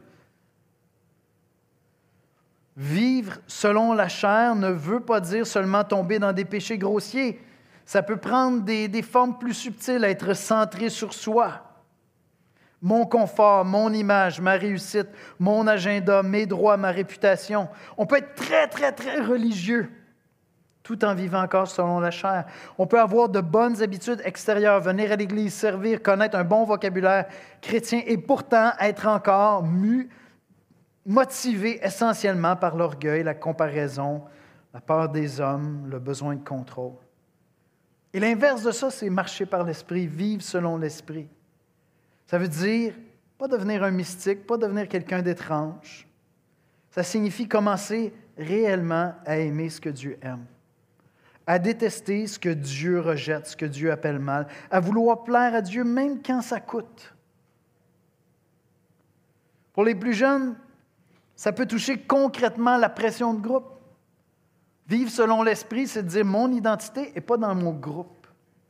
Vivre selon la chair ne veut pas dire seulement tomber dans des péchés grossiers. Ça peut prendre des, des formes plus subtiles, être centré sur soi. Mon confort, mon image, ma réussite, mon agenda, mes droits, ma réputation. On peut être très, très, très religieux tout en vivant encore selon la chair. On peut avoir de bonnes habitudes extérieures, venir à l'Église, servir, connaître un bon vocabulaire chrétien et pourtant être encore mu. Motivé essentiellement par l'orgueil, la comparaison, la peur des hommes, le besoin de contrôle. Et l'inverse de ça, c'est marcher par l'Esprit, vivre selon l'Esprit. Ça veut dire pas devenir un mystique, pas devenir quelqu'un d'étrange. Ça signifie commencer réellement à aimer ce que Dieu aime, à détester ce que Dieu rejette, ce que Dieu appelle mal, à vouloir plaire à Dieu même quand ça coûte. Pour les plus jeunes, ça peut toucher concrètement la pression de groupe. Vivre selon l'Esprit, c'est de dire mon identité n'est pas dans mon groupe.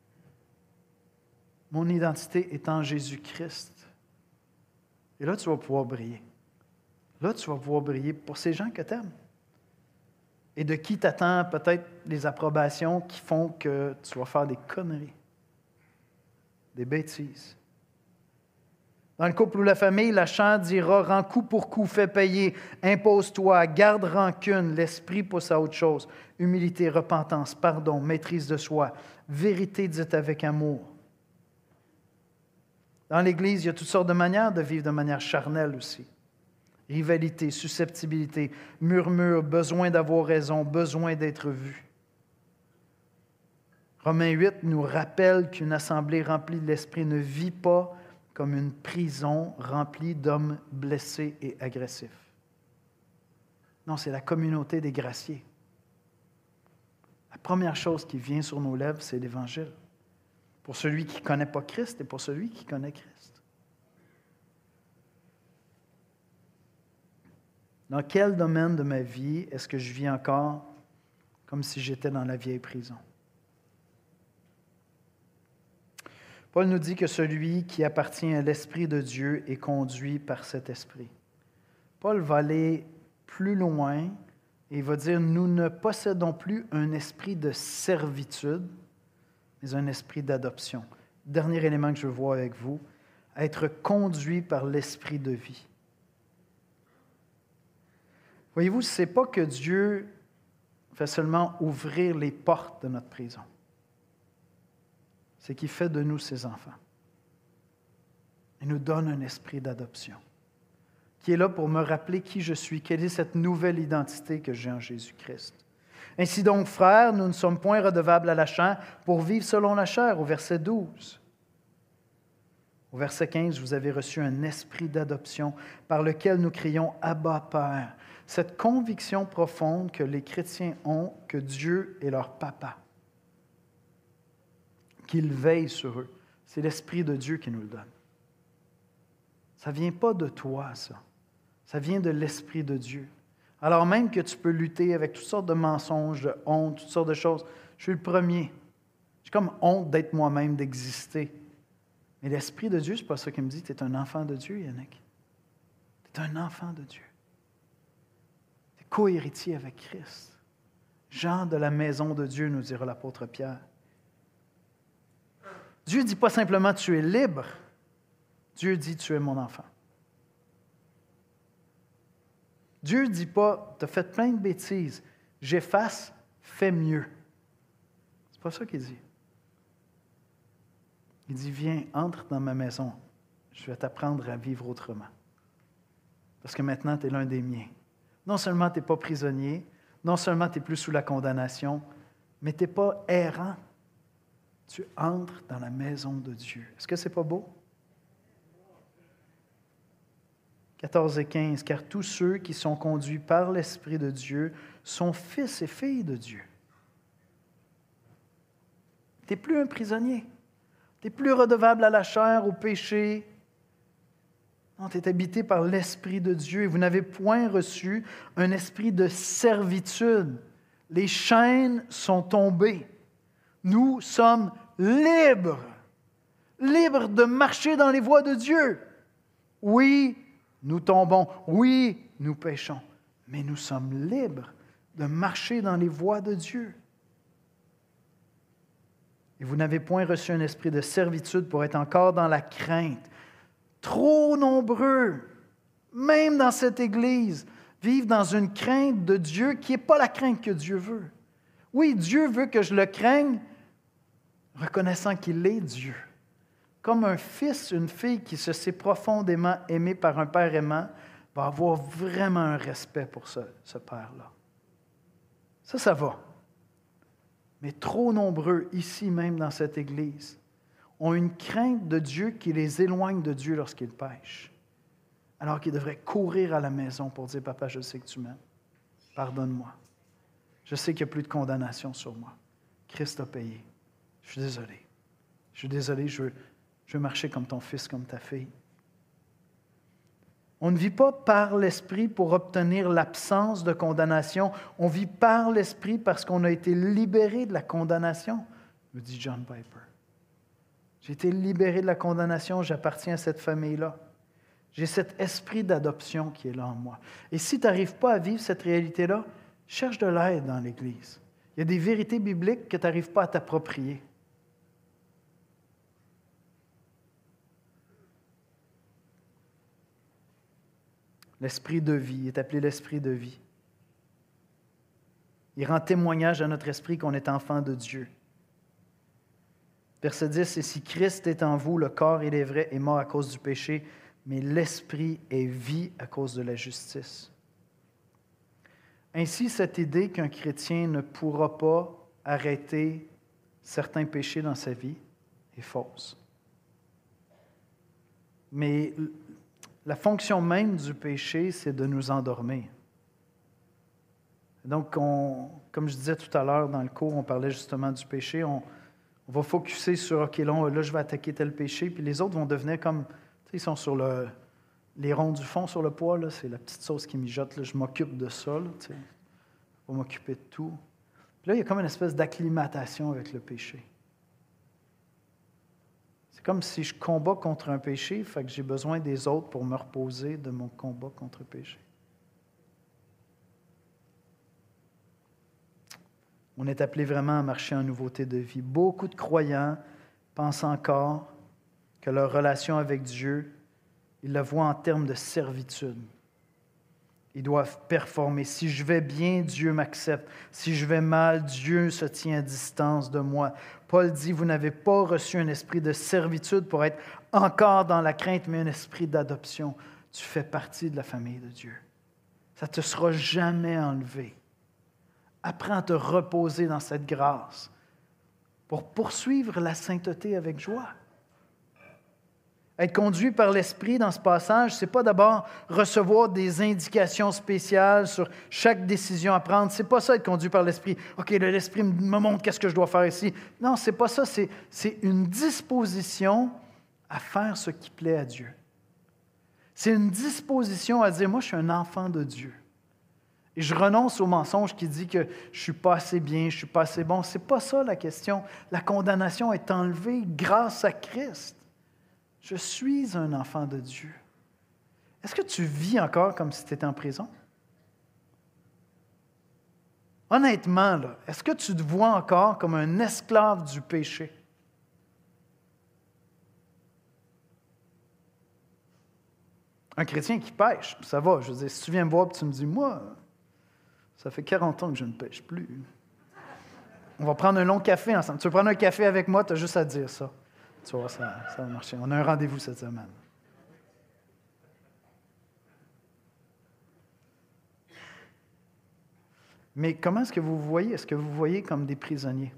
Mon identité est en Jésus-Christ. Et là, tu vas pouvoir briller. Là, tu vas pouvoir briller pour ces gens que tu aimes. Et de qui t'attends peut-être les approbations qui font que tu vas faire des conneries, des bêtises. Dans le couple ou la famille, la chair dira « rends coup pour coup, fais payer, impose-toi, garde rancune », l'esprit pousse à autre chose. Humilité, repentance, pardon, maîtrise de soi, vérité dite avec amour. Dans l'Église, il y a toutes sortes de manières de vivre de manière charnelle aussi. Rivalité, susceptibilité, murmure, besoin d'avoir raison, besoin d'être vu. Romains huit nous rappelle qu'une assemblée remplie de l'Esprit ne vit pas comme une prison remplie d'hommes blessés et agressifs. Non, c'est la communauté des graciés. La première chose qui vient sur nos lèvres, c'est l'Évangile. Pour celui qui ne connaît pas Christ et pour celui qui connaît Christ. Dans quel domaine de ma vie est-ce que je vis encore comme si j'étais dans la vieille prison? Paul nous dit que celui qui appartient à l'Esprit de Dieu est conduit par cet Esprit. Paul va aller plus loin et il va dire « Nous ne possédons plus un esprit de servitude, mais un esprit d'adoption. » Dernier élément que je veux voir avec vous, être conduit par l'Esprit de vie. Voyez-vous, ce n'est pas que Dieu fait seulement ouvrir les portes de notre prison. C'est qu'il fait de nous ses enfants. Il nous donne un esprit d'adoption qui est là pour me rappeler qui je suis, quelle est cette nouvelle identité que j'ai en Jésus-Christ. Ainsi donc, frères, nous ne sommes point redevables à la chair pour vivre selon la chair, au verset douze. Au verset quinze, vous avez reçu un esprit d'adoption par lequel nous crions « Abba, Père ». Cette conviction profonde que les chrétiens ont que Dieu est leur papa, qu'il veille sur eux. C'est l'Esprit de Dieu qui nous le donne. Ça ne vient pas de toi, ça. Ça vient de l'Esprit de Dieu. Alors même que tu peux lutter avec toutes sortes de mensonges, de honte, toutes sortes de choses. Je suis le premier. J'ai comme honte d'être moi-même, d'exister. Mais l'Esprit de Dieu, ce n'est pas ça qui me dit. Tu es un enfant de Dieu, Yannick. Tu es un enfant de Dieu. Tu es co-héritier avec Christ. Jean de la maison de Dieu, nous dira l'apôtre Pierre. Dieu ne dit pas simplement tu es libre. Dieu dit tu es mon enfant. Dieu ne dit pas tu as fait plein de bêtises. J'efface, fais mieux. C'est pas ça qu'il dit. Il dit viens, entre dans ma maison. Je vais t'apprendre à vivre autrement. Parce que maintenant, tu es l'un des miens. Non seulement tu n'es pas prisonnier, non seulement tu n'es plus sous la condamnation, mais tu n'es pas errant. Tu entres dans la maison de Dieu. Est-ce que ce n'est pas beau? quatorze et quinze. Car tous ceux qui sont conduits par l'Esprit de Dieu sont fils et filles de Dieu. Tu n'es plus un prisonnier. Tu n'es plus redevable à la chair, au péché. Non, tu es habité par l'Esprit de Dieu et vous n'avez point reçu un esprit de servitude. Les chaînes sont tombées. Nous sommes libres, libres de marcher dans les voies de Dieu. Oui, nous tombons, oui, nous péchons, mais nous sommes libres de marcher dans les voies de Dieu. Et vous n'avez point reçu un esprit de servitude pour être encore dans la crainte. Trop nombreux, même dans cette Église, vivent dans une crainte de Dieu qui n'est pas la crainte que Dieu veut. Oui, Dieu veut que je le craigne, reconnaissant qu'il est Dieu. Comme un fils, une fille qui se sait profondément aimé par un père aimant, va avoir vraiment un respect pour ce, ce père-là. Ça, ça va. Mais trop nombreux, ici même dans cette Église, ont une crainte de Dieu qui les éloigne de Dieu lorsqu'ils pêchent, alors qu'ils devraient courir à la maison pour dire « Papa, je sais que tu m'aimes. Pardonne-moi. Je sais qu'il n'y a plus de condamnation sur moi. Christ a payé. Je suis désolé. Je suis désolé, je veux, je veux marcher comme ton fils, comme ta fille. » On ne vit pas par l'Esprit pour obtenir l'absence de condamnation. On vit par l'Esprit parce qu'on a été libéré de la condamnation, nous dit John Piper. J'ai été libéré de la condamnation, j'appartiens à cette famille-là. J'ai cet esprit d'adoption qui est là en moi. Et si tu n'arrives pas à vivre cette réalité-là, cherche de l'aide dans l'Église. Il y a des vérités bibliques que tu n'arrives pas à t'approprier. L'esprit de vie est appelé l'esprit de vie. Il rend témoignage à notre esprit qu'on est enfant de Dieu. Verset dix, « Et si Christ est en vous, le corps, il est vrai, est mort à cause du péché, mais l'esprit est vie à cause de la justice. » Ainsi, cette idée qu'un chrétien ne pourra pas arrêter certains péchés dans sa vie est fausse. Mais la fonction même du péché, c'est de nous endormir. Donc, on, comme je disais tout à l'heure dans le cours, on parlait justement du péché. On, on va focusser sur, OK, là, là, je vais attaquer tel péché, puis les autres vont devenir comme, tu sais, ils sont sur le, les ronds du fond sur le poids, là, c'est la petite sauce qui mijote, là, je m'occupe de ça, là, tu sais, je vais m'occuper de tout. Puis là, il y a comme une espèce d'acclimatation avec le péché. C'est comme si je combats contre un péché, fait que j'ai besoin des autres pour me reposer de mon combat contre le péché. On est appelé vraiment à marcher en nouveauté de vie. Beaucoup de croyants pensent encore que leur relation avec Dieu, ils la voient en termes de servitude. Ils doivent performer. Si je vais bien, Dieu m'accepte. Si je vais mal, Dieu se tient à distance de moi. Paul dit, vous n'avez pas reçu un esprit de servitude pour être encore dans la crainte, mais un esprit d'adoption. Tu fais partie de la famille de Dieu. Ça ne te sera jamais enlevé. Apprends à te reposer dans cette grâce pour poursuivre la sainteté avec joie. Être conduit par l'Esprit dans ce passage, ce n'est pas d'abord recevoir des indications spéciales sur chaque décision à prendre. Ce n'est pas ça, être conduit par l'Esprit. OK, l'Esprit me montre qu'est-ce que je dois faire ici. Non, ce n'est pas ça. C'est, c'est une disposition à faire ce qui plaît à Dieu. C'est une disposition à dire, moi, je suis un enfant de Dieu. Et je renonce au mensonge qui dit que je ne suis pas assez bien, je ne suis pas assez bon. Ce n'est pas ça la question. La condamnation est enlevée grâce à Christ. Je suis un enfant de Dieu. Est-ce que tu vis encore comme si tu étais en prison? Honnêtement, là, est-ce que tu te vois encore comme un esclave du péché? Un chrétien qui pêche, ça va. Je veux dire, si tu viens me voir et tu me dis, moi, ça fait quarante ans que je ne pêche plus. On va prendre un long café ensemble. Tu veux prendre un café avec moi, tu as juste à dire ça. Tu vois, ça, ça va marcher. On a un rendez-vous cette semaine. Mais comment est-ce que vous vous voyez? Est-ce que vous vous voyez comme des prisonniers?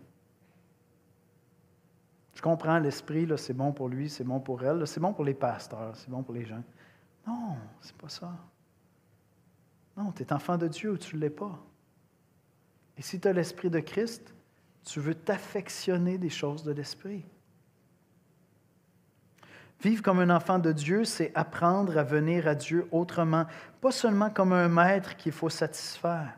Je comprends, l'esprit, là, c'est bon pour lui, c'est bon pour elle, là, c'est bon pour les pasteurs, c'est bon pour les gens. Non, c'est pas ça. Non, tu es enfant de Dieu ou tu ne l'es pas. Et si tu as l'esprit de Christ, tu veux t'affectionner des choses de l'esprit. Vivre comme un enfant de Dieu, c'est apprendre à venir à Dieu autrement, pas seulement comme un maître qu'il faut satisfaire,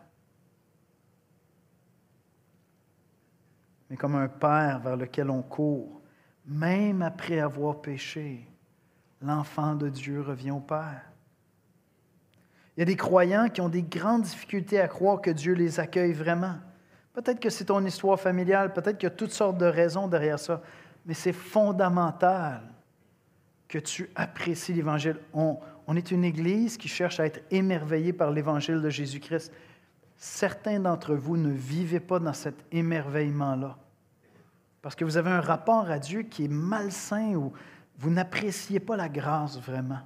mais comme un Père vers lequel on court. Même après avoir péché, l'enfant de Dieu revient au Père. Il y a des croyants qui ont des grandes difficultés à croire que Dieu les accueille vraiment. Peut-être que c'est ton histoire familiale, peut-être qu'il y a toutes sortes de raisons derrière ça, mais c'est fondamental que tu apprécies l'Évangile. On, on est une Église qui cherche à être émerveillée par l'Évangile de Jésus-Christ. Certains d'entre vous ne vivez pas dans cet émerveillement-là parce que vous avez un rapport à Dieu qui est malsain ou vous n'appréciez pas la grâce vraiment.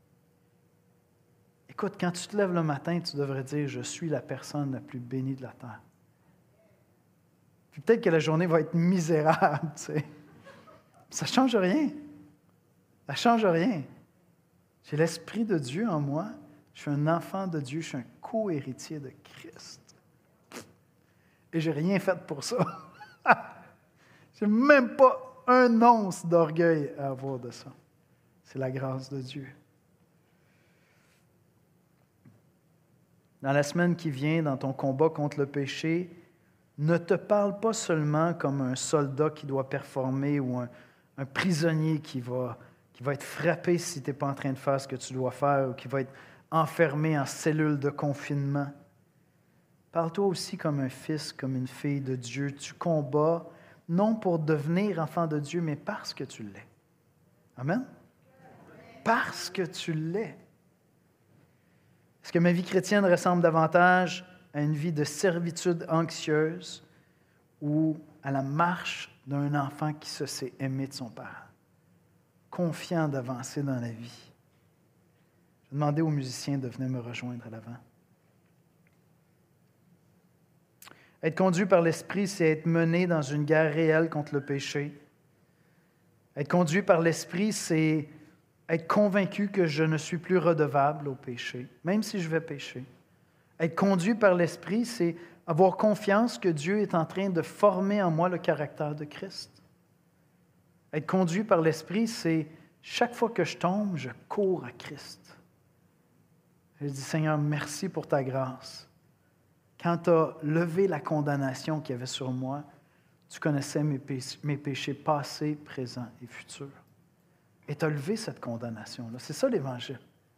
Écoute, quand tu te lèves le matin, tu devrais dire « Je suis la personne la plus bénie de la terre ». Puis peut-être que la journée va être misérable, tu sais. Ça ne change rien. Ça ne change rien. J'ai l'Esprit de Dieu en moi. Je suis un enfant de Dieu. Je suis un co-héritier de Christ. Et je n'ai rien fait pour ça. Je n'ai même pas un once d'orgueil à avoir de ça. C'est la grâce de Dieu. Dans la semaine qui vient, dans ton combat contre le péché, ne te parle pas seulement comme un soldat qui doit performer ou un, un prisonnier qui va, qui va être frappé si tu n'es pas en train de faire ce que tu dois faire ou qui va être enfermé en cellule de confinement. Parle-toi aussi comme un fils, comme une fille de Dieu. Tu combats non pour devenir enfant de Dieu, mais parce que tu l'es. Amen? Parce que tu l'es. Est-ce que ma vie chrétienne ressemble davantage à une vie de servitude anxieuse ou à la marche d'un enfant qui se sait aimer de son père, confiant d'avancer dans la vie? Je vais demander aux musiciens de venir me rejoindre à l'avant. Être conduit par l'Esprit, c'est être mené dans une guerre réelle contre le péché. Être conduit par l'Esprit, c'est être convaincu que je ne suis plus redevable au péché, même si je vais pécher. Être conduit par l'Esprit, c'est avoir confiance que Dieu est en train de former en moi le caractère de Christ. Être conduit par l'Esprit, c'est chaque fois que je tombe, je cours à Christ. Je dis, Seigneur, merci pour ta grâce. Quand tu as levé la condamnation qu'il y avait sur moi, tu connaissais mes péchés, mes péchés passés, présents et futurs. Et tu as levé cette condamnation-là. C'est ça l'Évangile.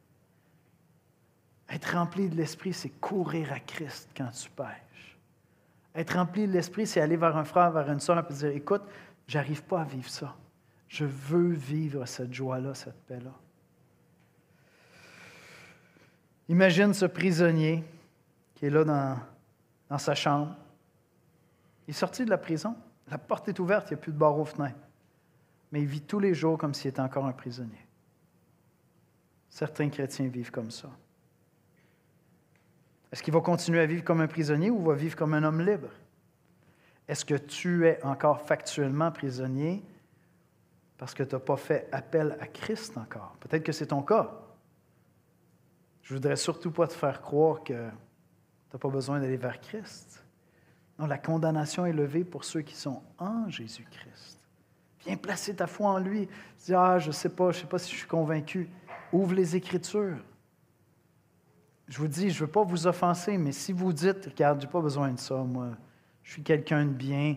Être rempli de l'Esprit, c'est courir à Christ quand tu pêches. Être rempli de l'Esprit, c'est aller vers un frère, vers une sœur et dire, écoute, je n'arrive pas à vivre ça. Je veux vivre cette joie-là, cette paix-là. Imagine ce prisonnier qui est là dans, dans sa chambre. Il est sorti de la prison. La porte est ouverte, il n'y a plus de barreaux aux fenêtres. Mais il vit tous les jours comme s'il était encore un prisonnier. Certains chrétiens vivent comme ça. Est-ce qu'il va continuer à vivre comme un prisonnier ou va vivre comme un homme libre? Est-ce que tu es encore factuellement prisonnier parce que tu n'as pas fait appel à Christ encore? Peut-être que c'est ton cas. Je ne voudrais surtout pas te faire croire que tu n'as pas besoin d'aller vers Christ. Non, la condamnation est levée pour ceux qui sont en Jésus-Christ. Viens placer ta foi en lui. Dis, ah, je ne sais pas, je ne sais pas si je suis convaincu. Ouvre les Écritures. je vous dis, je ne veux pas vous offenser, mais si vous dites, regarde, je n'ai pas besoin de ça, moi, je suis quelqu'un de bien,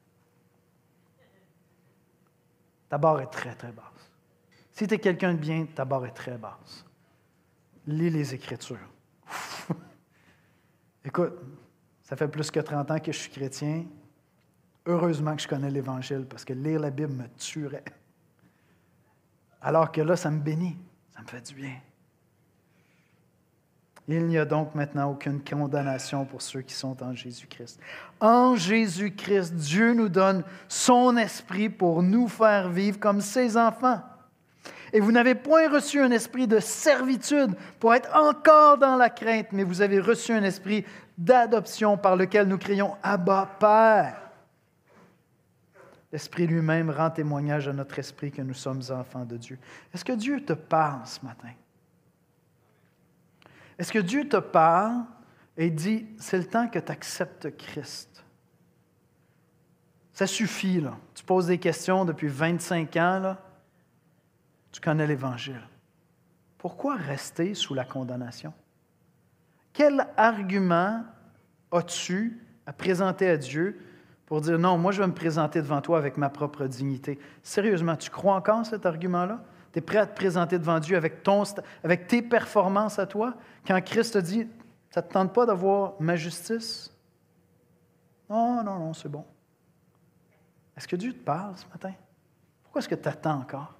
ta barre est très, très basse. Si tu es quelqu'un de bien, ta barre est très basse. Lis les Écritures. Écoute, ça fait plus que trente ans que je suis chrétien. Heureusement que je connais l'Évangile, parce que lire la Bible me tuerait. Alors que là, ça me bénit, ça me fait du bien. Il n'y a donc maintenant aucune condamnation pour ceux qui sont en Jésus-Christ. En Jésus-Christ, Dieu nous donne son esprit pour nous faire vivre comme ses enfants. Et vous n'avez point reçu un esprit de servitude pour être encore dans la crainte, mais vous avez reçu un esprit d'adoption par lequel nous crions « Abba, Père ». L'Esprit lui-même rend témoignage à notre esprit que nous sommes enfants de Dieu. Est-ce que Dieu te parle ce matin? Est-ce que Dieu te parle et dit « C'est le temps que tu acceptes Christ ». Ça suffit, là. Tu poses des questions depuis vingt-cinq ans, là. Tu connais l'Évangile. Pourquoi rester sous la condamnation? Quel argument as-tu à présenter à Dieu pour dire « Non, moi je vais me présenter devant toi avec ma propre dignité ». Sérieusement, tu crois encore cet argument-là? Tu es prêt à te présenter devant Dieu avec, ton, avec tes performances à toi? Quand Christ te dit « Ça ne te tente pas d'avoir ma justice? » Non, non, non, c'est bon. Est-ce que Dieu te parle ce matin? Pourquoi est-ce que tu attends encore?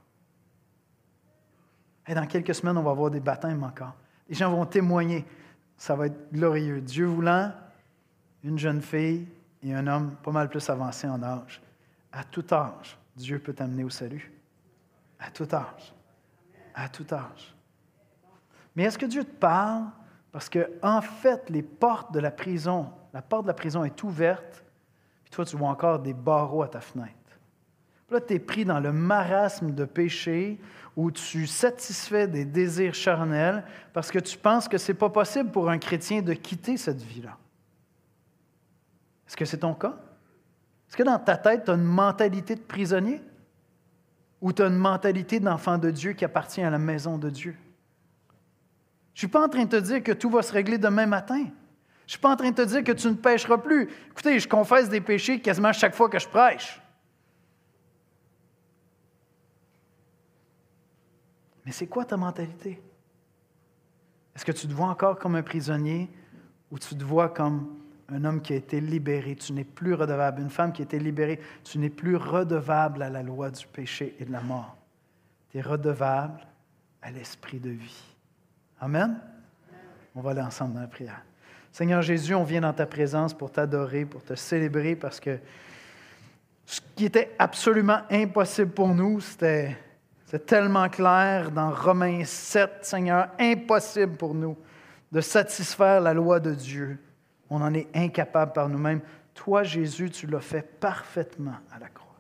Et dans quelques semaines, on va avoir des baptêmes encore. Les gens vont témoigner. Ça va être glorieux. Dieu voulant, une jeune fille et un homme pas mal plus avancé en âge. À tout âge, Dieu peut t'amener au salut. À tout âge. À tout âge. Mais est-ce que Dieu te parle? Parce que, en fait, les portes de la prison, la porte de la prison est ouverte, puis toi, tu vois encore des barreaux à ta fenêtre. Puis là, tu es pris dans le marasme de péché où tu satisfais des désirs charnels parce que tu penses que ce n'est pas possible pour un chrétien de quitter cette vie-là. Est-ce que c'est ton cas? Est-ce que dans ta tête, tu as une mentalité de prisonnier ou tu as une mentalité d'enfant de Dieu qui appartient à la maison de Dieu? Je ne suis pas en train de te dire que tout va se régler demain matin. Je ne suis pas en train de te dire que tu ne pécheras plus. Écoutez, je confesse des péchés quasiment chaque fois que je prêche. Mais c'est quoi ta mentalité? Est-ce que tu te vois encore comme un prisonnier ou tu te vois comme un homme qui a été libéré? Tu n'es plus redevable. Une femme qui a été libérée, tu n'es plus redevable à la loi du péché et de la mort. Tu es redevable à l'esprit de vie. Amen? On va aller ensemble dans la prière. Seigneur Jésus, on vient dans ta présence pour t'adorer, pour te célébrer, parce que ce qui était absolument impossible pour nous, c'était... C'est tellement clair dans Romains sept, Seigneur, impossible pour nous de satisfaire la loi de Dieu. On en est incapable par nous-mêmes. Toi, Jésus, tu l'as fait parfaitement à la croix.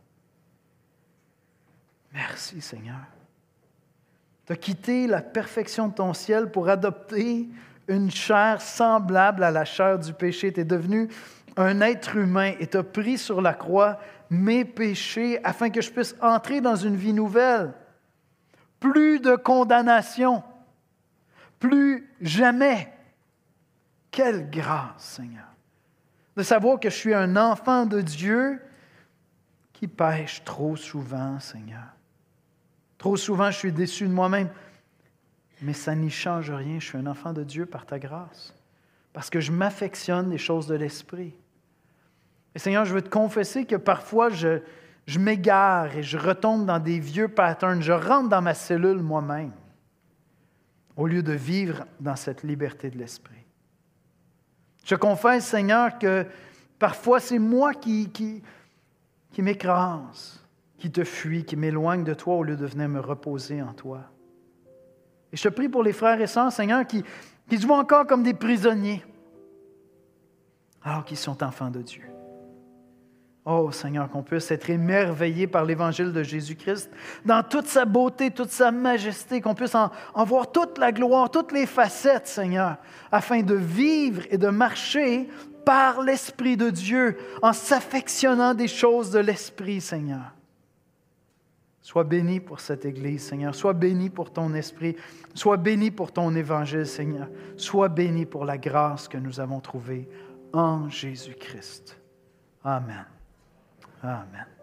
Merci, Seigneur. Tu as quitté la perfection de ton ciel pour adopter une chair semblable à la chair du péché. Tu es devenu un être humain et tu as pris sur la croix mes péchés afin que je puisse entrer dans une vie nouvelle. Plus de condamnation. Plus jamais. Quelle grâce, Seigneur. De savoir que je suis un enfant de Dieu qui pêche trop souvent, Seigneur. Trop souvent, je suis déçu de moi-même. Mais ça n'y change rien. Je suis un enfant de Dieu par ta grâce. Parce que je m'affectionne des choses de l'esprit. Et Seigneur, je veux te confesser que parfois, je... Je m'égare et je retombe dans des vieux patterns. Je rentre dans ma cellule moi-même au lieu de vivre dans cette liberté de l'esprit. Je confesse, Seigneur, que parfois c'est moi qui, qui, qui m'écrase, qui te fuis, qui m'éloigne de toi au lieu de venir me reposer en toi. Et je te prie pour les frères et sœurs, Seigneur, qui, qui se voient encore comme des prisonniers alors qu'ils sont enfants de Dieu. Oh Seigneur, qu'on puisse être émerveillé par l'Évangile de Jésus-Christ dans toute sa beauté, toute sa majesté, qu'on puisse en, en voir toute la gloire, toutes les facettes, Seigneur, afin de vivre et de marcher par l'Esprit de Dieu, en s'affectionnant des choses de l'Esprit, Seigneur. Sois béni pour cette Église, Seigneur. Sois béni pour ton esprit. Sois béni pour ton évangile, Seigneur. Sois béni pour la grâce que nous avons trouvée en Jésus-Christ. Amen. Amen.